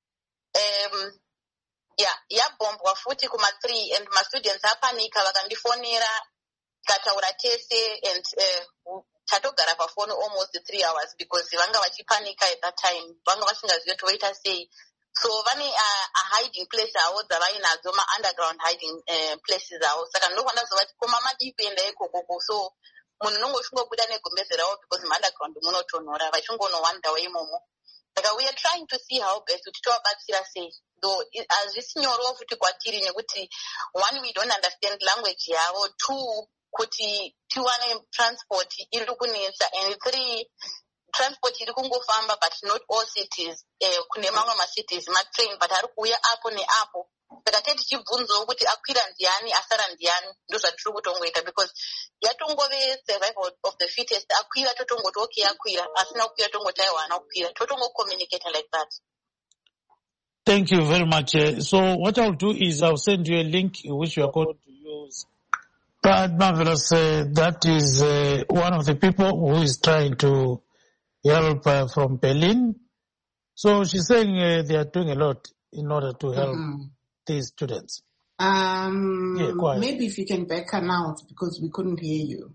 um yeah yabombwa futi kuma three and my students apanika vakandifonera kataura tese and uh, tatogara pafoni almost three hours because vanga vachipanika at that time, vanga vasingazivi kuti voita sei. So vane uh, a hiding place avo dzavainadzo, ma underground hiding uh, places avo. Saka ndokwana zovati koma madipenda ikoko, so munhu nongosvingobuda negombeze ravo because ma-underground munotonhora vachingonowanda imomo. Saka we are trying to see how best kuti tovabatsira sei, though hazvisi nyorowo futi kwatiri nekuti one we don't understand language yavo, two kuti tiwane transport iri kunetsa, and three transport iri kungofamba but not all cities. Eh, kune mamwe ma-cities ma-train but ari kuuya apo neapo. Saka tete tichibvunzawo kuti akwira ndiani asara ndiani, ndo zvatiri kutongoita because yatongove survival of the fittest. Akwira totongoti okay akwira, asina kukwira tongoti aiwa haana kukwira, totongo-communicate like that. Thank you very much. Uh, so what I'll do is I'll send you a link which you are going to use. But Marvelous, uh, that is uh, one of the people who is trying to help uh, from Berlin. So she's saying uh, they are doing a lot in order to help mm-hmm. these students. Um, yeah, maybe if you can back her out because we couldn't hear you.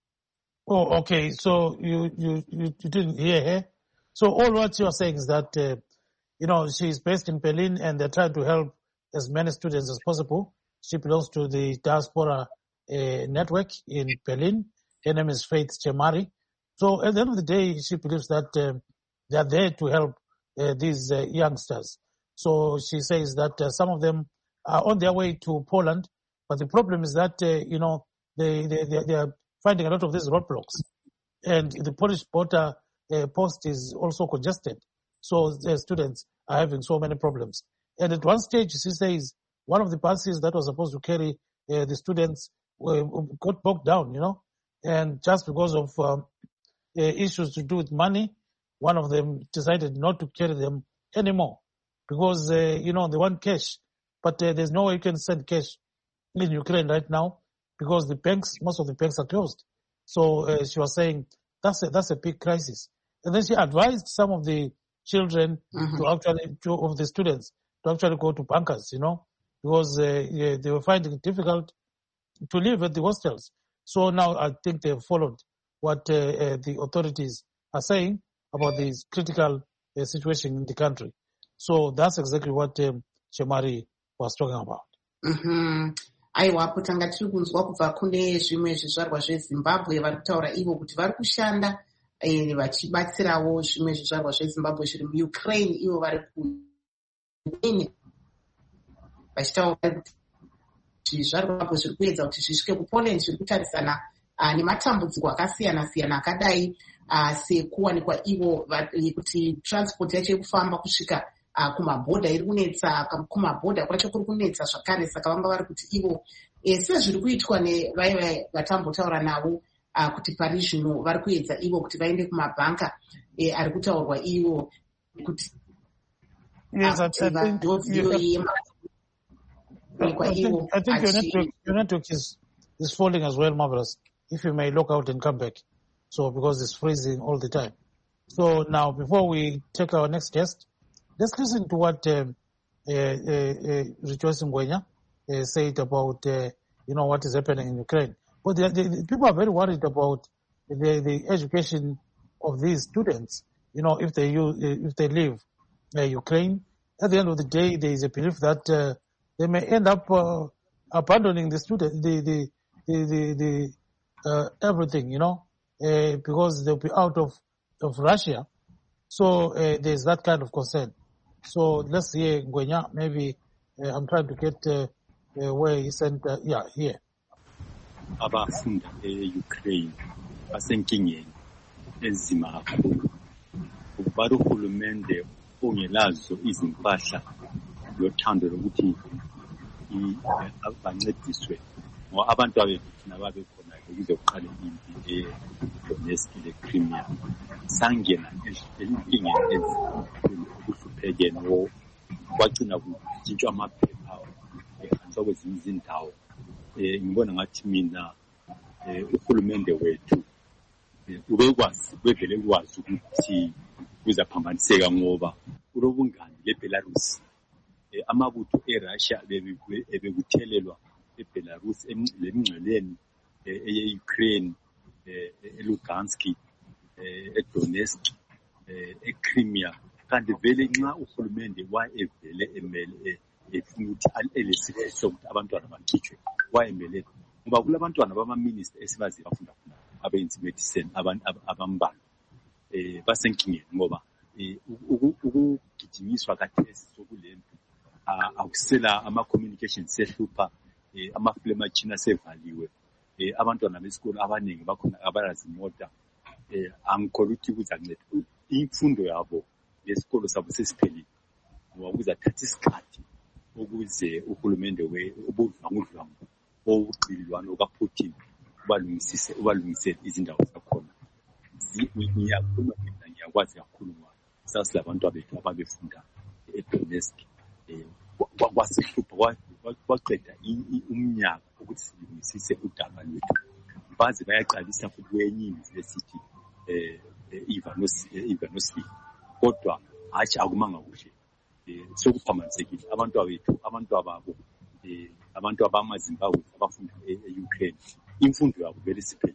Oh, okay. So you, you, you, you didn't hear her. So all what you are saying is that, uh, you know, she's based in Berlin and they're trying to help as many students as possible. She belongs to the diaspora uh, network in Berlin. Her name is Faith Chemari. So at the end of the day, she believes that uh, they are there to help uh, these uh, youngsters. So she says that uh, some of them are on their way to Poland, but the problem is that, uh, you know, they, they, they, they are finding a lot of these roadblocks. And the Polish border uh, post is also congested. So the students are having so many problems. And at one stage, she says, one of the buses that was supposed to carry uh, the students uh, got bogged down, you know, and just because of um, uh, issues to do with money, one of them decided not to carry them anymore because, uh, you know, they want cash. But uh, there's no way you can send cash in Ukraine right now because the banks, most of the banks are closed. So uh, she was saying that's a, that's a big crisis. And then she advised some of the children mm-hmm. to actually, to, of the students, to actually go to bunkers, you know, because uh, yeah, they were finding it difficult to live at the hostels. So now I think they've followed what uh, uh, the authorities are saying about this critical uh, situation in the country. So that's exactly what um, Chemari was talking about. Mm-hmm. Aiwa kutanga tiri kunzwa kubva kune zvimwe zvizvarwa zveZimbabwe vari kutaura ivo kuti vari kushanda eh, vachibatsirawo zvimwe zvizvarwa zveZimbabwe zviri muUkraine, ivo vari kuUkraine vachitaura kuti zvizvarwa zviri kuedza kuti zvisvike kuPoland zviri kutarisana uh, nematambudziko akasiyana siyana akadai uh, sekuwanikwa ivo kuti transport yacho yekufamba kusvika Uh, kumabhodha iri kunetsa, kumabhodha kwacho kuri kunetsa zvakare. Saka vanga vari kuti ivo eh, sezviri kuitwa nevaya vatambotaura navo uh, kuti pari zvino vari kuedza ivo kuti vaende kumabhanka eh, ari kutaurwa ivo kuti yes, uh, I, I think, you, I think, I think your network, your network is, is falling as well, Marvelous. If you may log out and come back. So because it's freezing all the time. So now before we take our next guest, let's listen to what um, uh, uh, uh, Rejoice Ngwenya uh, said about, uh, you know, what is happening in Ukraine. But the, the, the people are very worried about the, the education of these students. You know, if they use, if they leave uh, Ukraine, at the end of the day, there is a belief that uh, they may end up uh, abandoning the student, the the the the, the uh, everything, you know, uh, because they'll be out of of Russia. So uh, there's that kind of concern. So let's hear Ngwenya. Maybe uh, I'm trying to get uh, uh, where he sent. Uh, yeah, here. Abafunda e-Ukraine basenkingeni enzima kakhulu ukuba uhulumende ongelazo izimpahla yothando lokuthi bancediswe ngoba abantu abethu thina babekhona ukuze kuqale impi eDonetsk leCrimea sangena enkingeni okuhluphekene kwagcina kutshintshwa amaphepha ehanjwa kwezinye izindawo. Ngibona ngathi mina uhulumende wethu ubekwazi bevele kwazi ukuthi kuzaphambaniseka ngoba kulobungani leBelarus. Amabutho eRussia bebekuthelelwa eBelarus emingceleni eUkraine, eLugansk, eDonetsk, eCrimea. Kanti vele nxa uhulumende wayevele emele efuna ukuthi elesifiso sokuthi abantwana bakhitshwe wayemele ngoba kulabantwana bama-minister esibazi bafunda khona abenzi medicine abambalwa eh basenkingeni ngoba ukugijinyiswa kathesi sokulempi akusela ama-communication sehlupha ama-flame machine asevaliwe abantwana besikolo abaningi bakhona abalazimota angikholwa ukuthi kuzanceda imfundo yabo yesikolo sabo sesiphelile ngoba kuzathatha isikhathi ukuze uhulumende ubudlwangudlwangu obuqililwana okaPutin ubalungisise ubalungisele izindawo zakhona. Ngiyakhuluma mina ngiyakwazi kakhulu ngoba sasilabantu abethu ababefunda eDonetsk kwasihlupha kwaqeda umnyaka ukuthi silungisise udaba lwethu baze bayaqalisa kwenye university Ivanovsky kodwa hatshi akumanga kuhle sokuphamanisekile abantu abethu abantu ababo abantu abamaZimbabwe abafunda eUkraine imfundo yabo vele siphelile.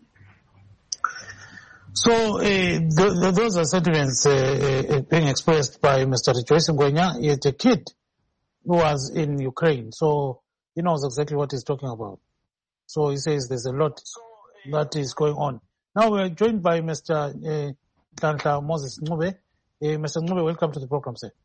So uh, th- th- those are sentiments uh, uh, being expressed by Mister Rejoice Ngwenya. He is a kid who was in Ukraine, so he knows exactly what he's talking about. So he says there's a lot that is going on. Now we are joined by Mister Uh, Moses Ngube. Uh, Mister Ngube, welcome to the program, sir.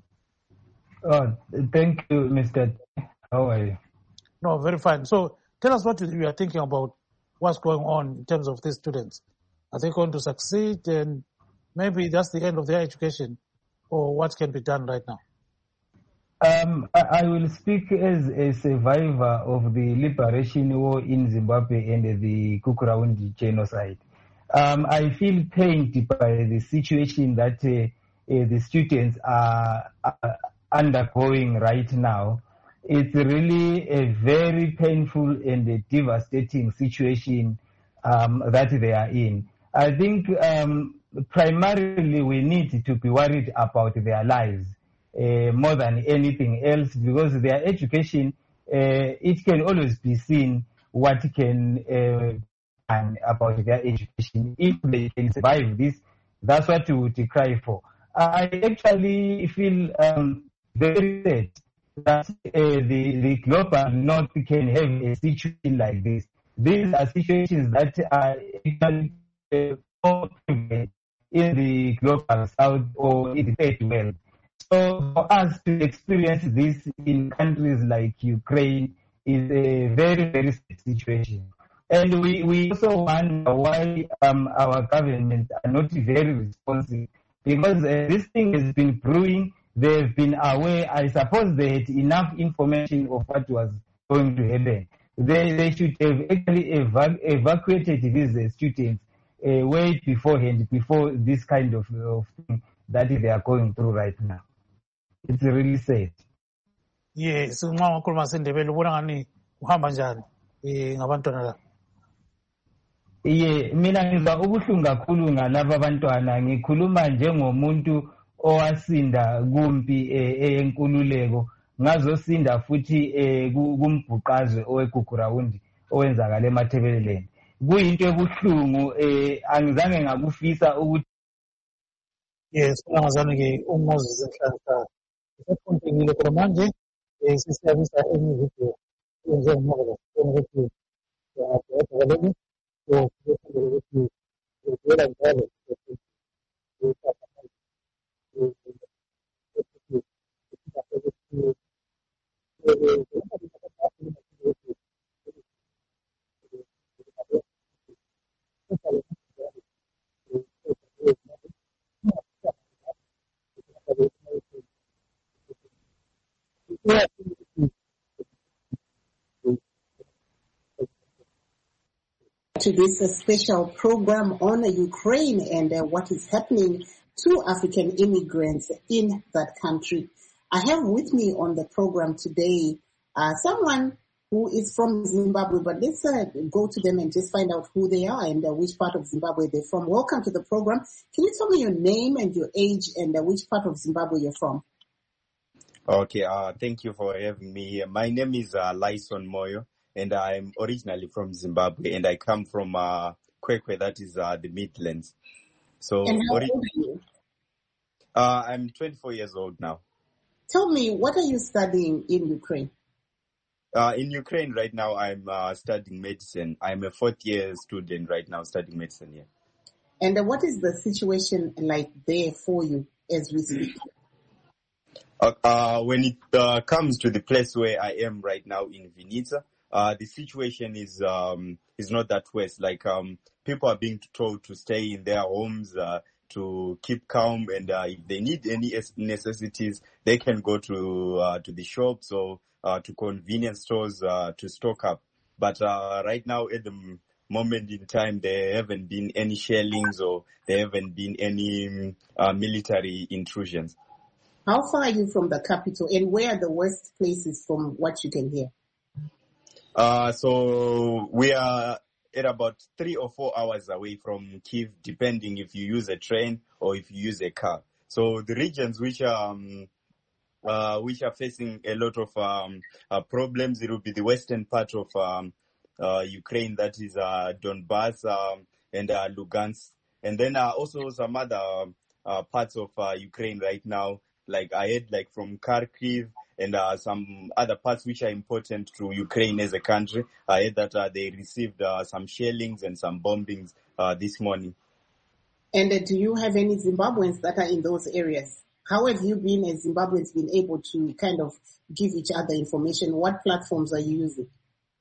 Oh, thank you, Mister How are you? No, very fine. So tell us what you are thinking about what's going on in terms of these students. Are they going to succeed, and maybe that's the end of their education, or what can be done right now? Um, I, I will speak as a survivor of the liberation war in Zimbabwe and the Kukuraundi genocide. Um, I feel pained by the situation that uh, uh, the students are, are undergoing right now. It's really a very painful and a devastating situation um, that they are in. I think um, primarily we need to be worried about their lives uh, more than anything else, because their education, uh, it can always be seen what can uh, and about their education. If they can survive this, that's what we would cry for. I actually feel um, very sad that uh, the, the global north can have a situation like this. These are situations that are actually uh, in the global south or in the third world. So for us to experience this in countries like Ukraine is a very, very sad situation. And we, we also wonder why um, our governments are not very responsive, because uh, this thing has been brewing. They've been aware. I suppose they had enough information of what was going to happen. They, they should have actually evac- evacuated these uh, students uh, way beforehand, before this kind of, of thing that they are going through right now. It's really sad. Yes, nxa ngikhuluma sendebele ubona ngani uhamba njani eh ngabantwana la. Ye, mina ngizwa ubuhlungu kakhulu ngalabo abantwana. Ngikhuluma njengomuntu owasinda kumpi eyenkululeko, ngazosinda futhi kumbhuqazwe owekukuraundi owenzakala eMathebeleleni. Kuyinto ebuhlungu, angizange ngakufisa ukuthi yes angazani ke uMoses Nhlanhla usekontekile kodwa manje sisiyabisa enye video njengoba ukuthi yabona so ukuthi uyela njalo To this uh, special program on uh, Ukraine and uh, what is happening to African immigrants in that country. I have with me on the program today uh, someone who is from Zimbabwe, but let's uh, go to them and just find out who they are and uh, which part of Zimbabwe they're from. Welcome to the program. Can you tell me your name and your age and uh, which part of Zimbabwe you're from? Okay, uh, thank you for having me here. My name is uh, Lyson Moyo, and I'm originally from Zimbabwe, and I come from uh, Kwekwe, that is uh, the Midlands. So, and how old are you? Uh, I'm twenty-four years old now. Tell me, what are you studying in Ukraine? Uh, in Ukraine right now, I'm uh, studying medicine. I'm a fourth year student right now studying medicine here. And uh, what is the situation like there for you as we speak? Uh, uh, when it uh, comes to the place where I am right now in Vinica, uh, the situation is um, is not that worse. Like um, people are being told to stay in their homes, uh, to keep calm, and uh, if they need any necessities, they can go to uh, to the shops or uh, to convenience stores uh, to stock up. But uh, right now, at the moment in time, there haven't been any shellings or there haven't been any uh, military intrusions. How far are you from the capital, and where are the worst places from what you can hear? Uh, so we are at about three or four hours away from Kyiv, depending if you use a train or if you use a car. So the regions which are um, uh, which are facing a lot of um, uh, problems, it will be the western part of um, uh, Ukraine, that is uh, Donbass um, and uh, Lugansk, and then uh, also some other uh, parts of uh, Ukraine right now. Like I heard, like from Kharkiv and uh, some other parts which are important to Ukraine as a country. I heard that uh, they received uh, some shellings and some bombings uh, this morning. And uh, do you have any Zimbabweans that are in those areas? How have you been as Zimbabweans been able to kind of give each other information? What platforms are you using?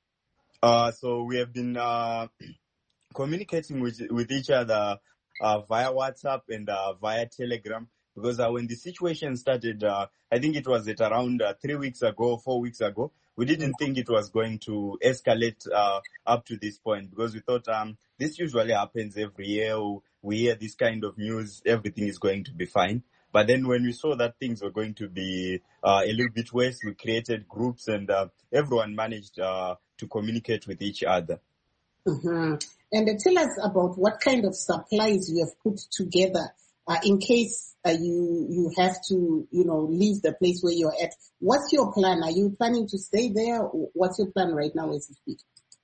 Uh, so we have been uh, communicating with with each other uh, via WhatsApp and uh, via Telegram. Because uh, when the situation started, uh, I think it was at around uh, three weeks ago, four weeks ago, we didn't think it was going to escalate uh, up to this point, because we thought um, this usually happens every year. We hear this kind of news, everything is going to be fine. But then when we saw that things were going to be uh, a little bit worse, we created groups and uh, everyone managed uh, to communicate with each other. Mm-hmm. And uh, tell us about what kind of supplies you have put together Uh, in case uh, you you have to, you know, leave the place where you're at. What's your plan? Are you planning to stay there? What's your plan right now as you speak?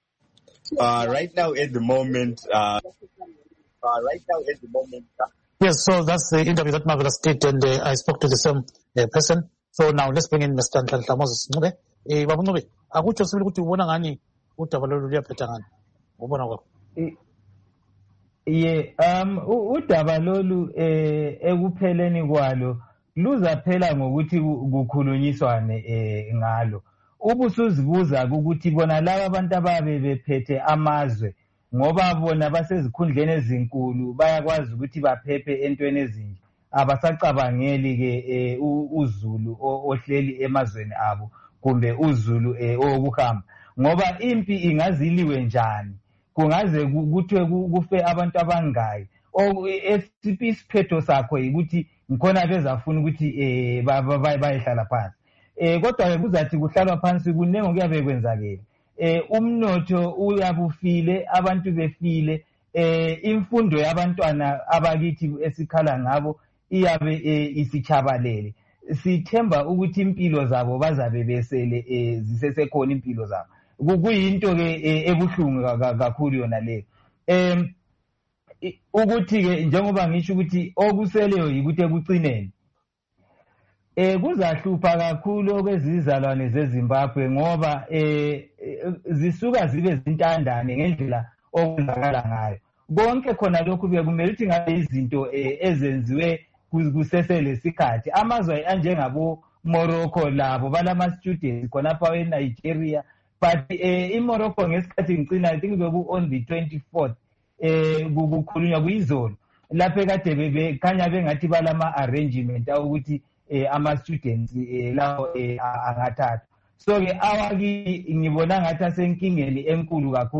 Uh, right now at the moment, uh, uh, right now at the moment. Uh, yes, so that's the interview that Marvelous did, and uh, I spoke to the same uh, person. So now let's bring in Mister Nhlanhla Moses Ncube. Eh, Baba Ncube, akutsho sibili ukuthi ubona ngani udaba lolu luyaphetha ngani? Ubona kwakho? Ye um udaba lolu eh ekupheleni kwalo luzaphela ngokuthi kukhulunyiswane eh ngalo. Ubusuzibuza ukuthi bona laba abantu ababe bephethe amazwe ngoba bona basezikhundleni ezinkulu bayakwazi ukuthi baphephe entweni ezinje, abasacabangeli ke uZulu ohleli emazweni abo kumbe uZulu okuhamba, ngoba impi ingaziliwe njani, kungaze kuthiwe kufe abantu abangayi. Esiphi isiphetho sakho ukuthi ngikhona bezafuna ukuthi eh bayehlala phansi. Eh kodwa ke kuzathi kuhlalwa phansi kunenge kuyabe kwenzakele. Eh umnotho uyabufile, abantu befile, eh imfundo yabantwana abakithi esikhala ngabo iyabe isichabalele. Sithemba ukuthi impilo zabo bazabe besele zisesekhona impilo zabo. Kuyinto ke ebuhlungu kakhulu yona le. Em ukuthi ke njengoba ngisho ukuthi okuseleyo yikuthi ekucineni eh kuzahlupha kakhulu okwezizalwane zeZimbabwe ngoba eh zisuka zibe zintandane ngendlela okwenzakala ngayo. Konke khona lokhu bekumele ukuthi ngabe izinto ezenziwe kusese lesikhathi. Amazwe anjengabo Morocco labo balama students khonapha eNigeria, but eh iMorocco ngesikhathi ngicina I think beku on the twenty-fourth eh kukhulunywa kuyizolo lapha kade bekhanya bengathi balama arrangement ukuthi eh ama students eh lawo angathatha. So ke awaki ngibona ngathi asenkingeni enkulu kakhulu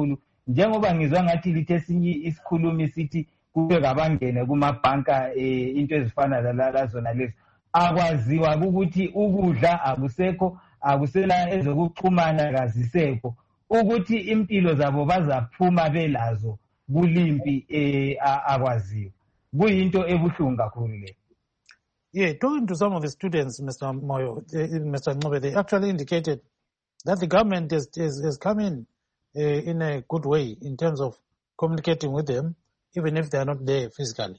njengoba ngizwa ngathi lithe sinye isikhulumi sithi kube kabangene kumabhanka into ezifana lalazona lezi akwaziwa ukuthi ukudla akusekho akusela ezokuxhumana kazisekho ukuthi impilo zabo bazaphuma belazo kulimpi akwaziwa kuyinto ebuhlungu kakhulu le. Yeah, talking to some of the students, Mister Moyo, Mister Ncube, they actually indicated that the government has, has, has come in uh, in a good way in terms of communicating with them, even if they are not there physically.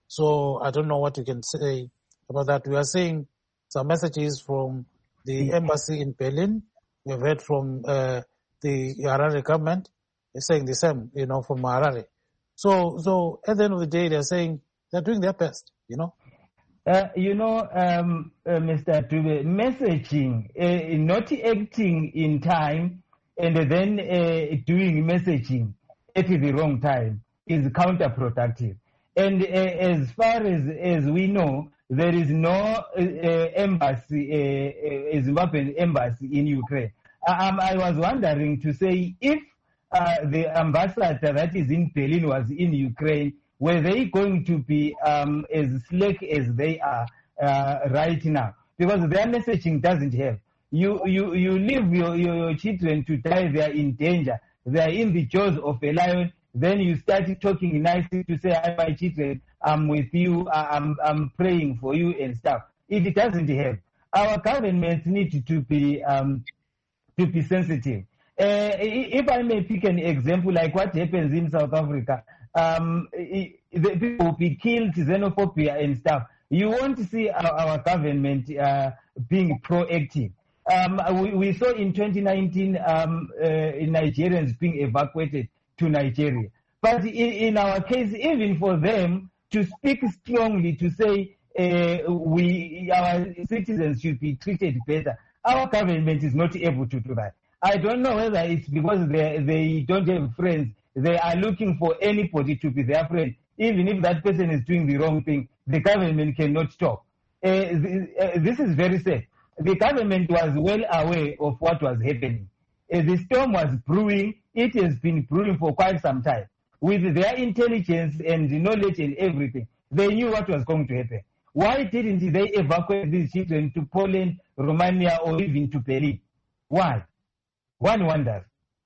So I don't know what you can say about that. We are seeing some messages from the embassy in Berlin. We have heard from uh, the Harare government saying the same, you know, from Harare. So, so at the end of the day, they are saying they're doing their best, you know. Uh, you know, um, uh, Mister Dube, messaging, uh, not acting in time and then uh, doing messaging at the wrong time is counterproductive. And uh, as far as, as we know, there is no uh, embassy, uh, uh, Zimbabwean embassy in Ukraine. Um, I was wondering to say if uh, the ambassador that is in Berlin was in Ukraine, were they going to be um, as slack as they are uh, right now? Because their messaging doesn't have. You you you leave your, your, your children to die, they are in danger. They are in the jaws of a lion. Then you start talking nicely to say, "Hi, my children, I'm with you. I'm I'm praying for you and stuff." It doesn't have. Our governments need to be um, to be sensitive. Uh, if I may pick an example, like what happens in South Africa. Um, the people will be killed, xenophobia and stuff. You won't see our, our government uh, being proactive. Um, we, we saw in twenty nineteen um, uh, Nigerians being evacuated to Nigeria. But in, in our case, even for them to speak strongly to say uh, we our citizens should be treated better, our government is not able to do that. I don't know whether it's because they, they don't have friends. They are looking for anybody to be their friend. Even if that person is doing the wrong thing, the government cannot stop. Uh, this is very sad. The government was well aware of what was happening. Uh, the storm was brewing. It has been brewing for quite some time. With their intelligence and knowledge and everything, they knew what was going to happen. Why didn't they evacuate these children to Poland, Romania, or even to Berlin? Why? One wonders.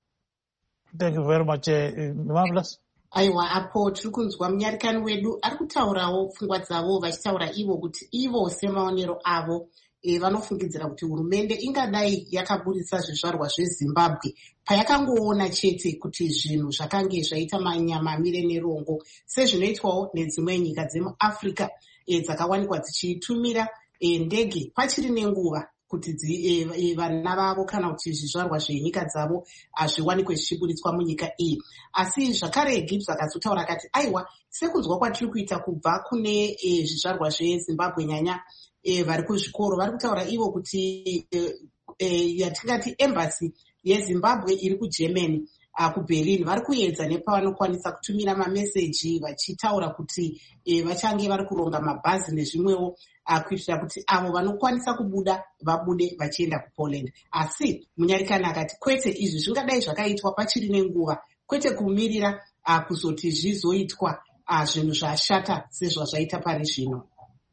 Thank you very much, uh, Marvelous. Aiwa, apo tiri kunzwa munyarikani wedu ari kutaurawo pfungwa dzavo vachitaura ivo kuti ivo semaonero avo e, vanofungidzira kuti hurumende ingadai yakaburitsa zvizvarwa zvezimbabwe payakangoona chete kuti zvinhu zvakange zvaita manyama amire nerongo sezvinoitwawo nedzimwe nyika dzemuafrica e, dzakawanikwa dzichitumira e, ndege pachiri nenguva kuti e, vana vavo kana kuti zvizvarwa zvenyika dzavo hazviwanikwe zvichiburitswa munyika iyi. Asi zvakare Gibbs akazotaura akati aiwa sekunzwa kwatiri kuita kubva kune e, zvizvarwa zvezimbabwe nyanya e, vari kuzvikoro vari kutaura ivo kuti e, e, yatingati embassy yezimbabwe iri kugermany uh, kuberlin vari kuedza nepavanokwanisa kutumira mameseji vachitaura kuti e, vachange vari kuronga mabhazi nezvimwewo uh, kuitira kuti avo vanokwanisa kubuda vabude vachienda kupoland. Asi munyarikani akati kwete izvi zvingadai zvakaitwa pachiri nenguva kwete kumirira uh, kuzoti zvizoitwa uh, zvinhu zvashata sezvazvaita pari zvino.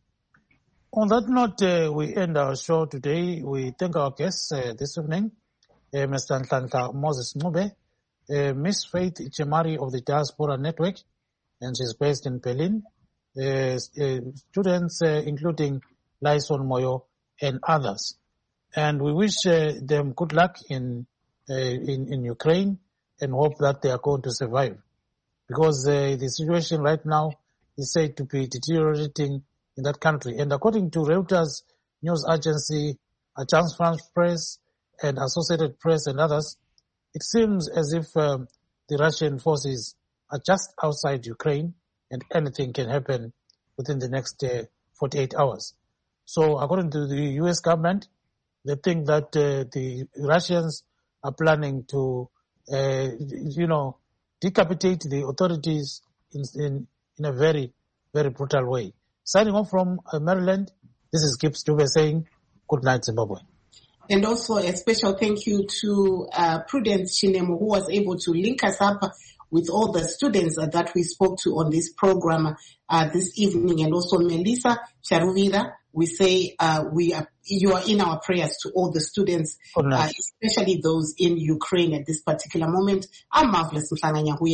On that note, uh, we end our show today. We thank our guests uh, this evening, uh, Mister Nhlanhla Moses Ncube, uh, Miss Faith Chemari of the Diaspora Network, and she's based in Berlin, uh, uh, students uh, including Lyson Moyo and others. And we wish uh, them good luck in, uh, in in Ukraine and hope that they are going to survive. Because uh, the situation right now is said to be deteriorating in that country. And according to Reuters news agency, Agence France Press, and Associated Press and others, it seems as if um, the Russian forces are just outside Ukraine and anything can happen within the next uh, forty-eight hours. So according to the U S government, they think that uh, the Russians are planning to, uh, you know, decapitate the authorities in, in, in a very, very brutal way. Signing off from uh, Maryland, this is Gibbs Dube saying, good night, Zimbabwe. And also a special thank you to uh, Prudence Chinemo, who was able to link us up with all the students uh, that we spoke to on this program uh, this evening. And also Melissa Charuvira, we say uh, we are, you are in our prayers to all the students, uh, especially those in Ukraine at this particular moment. I'm Marvelous Mhlanganya.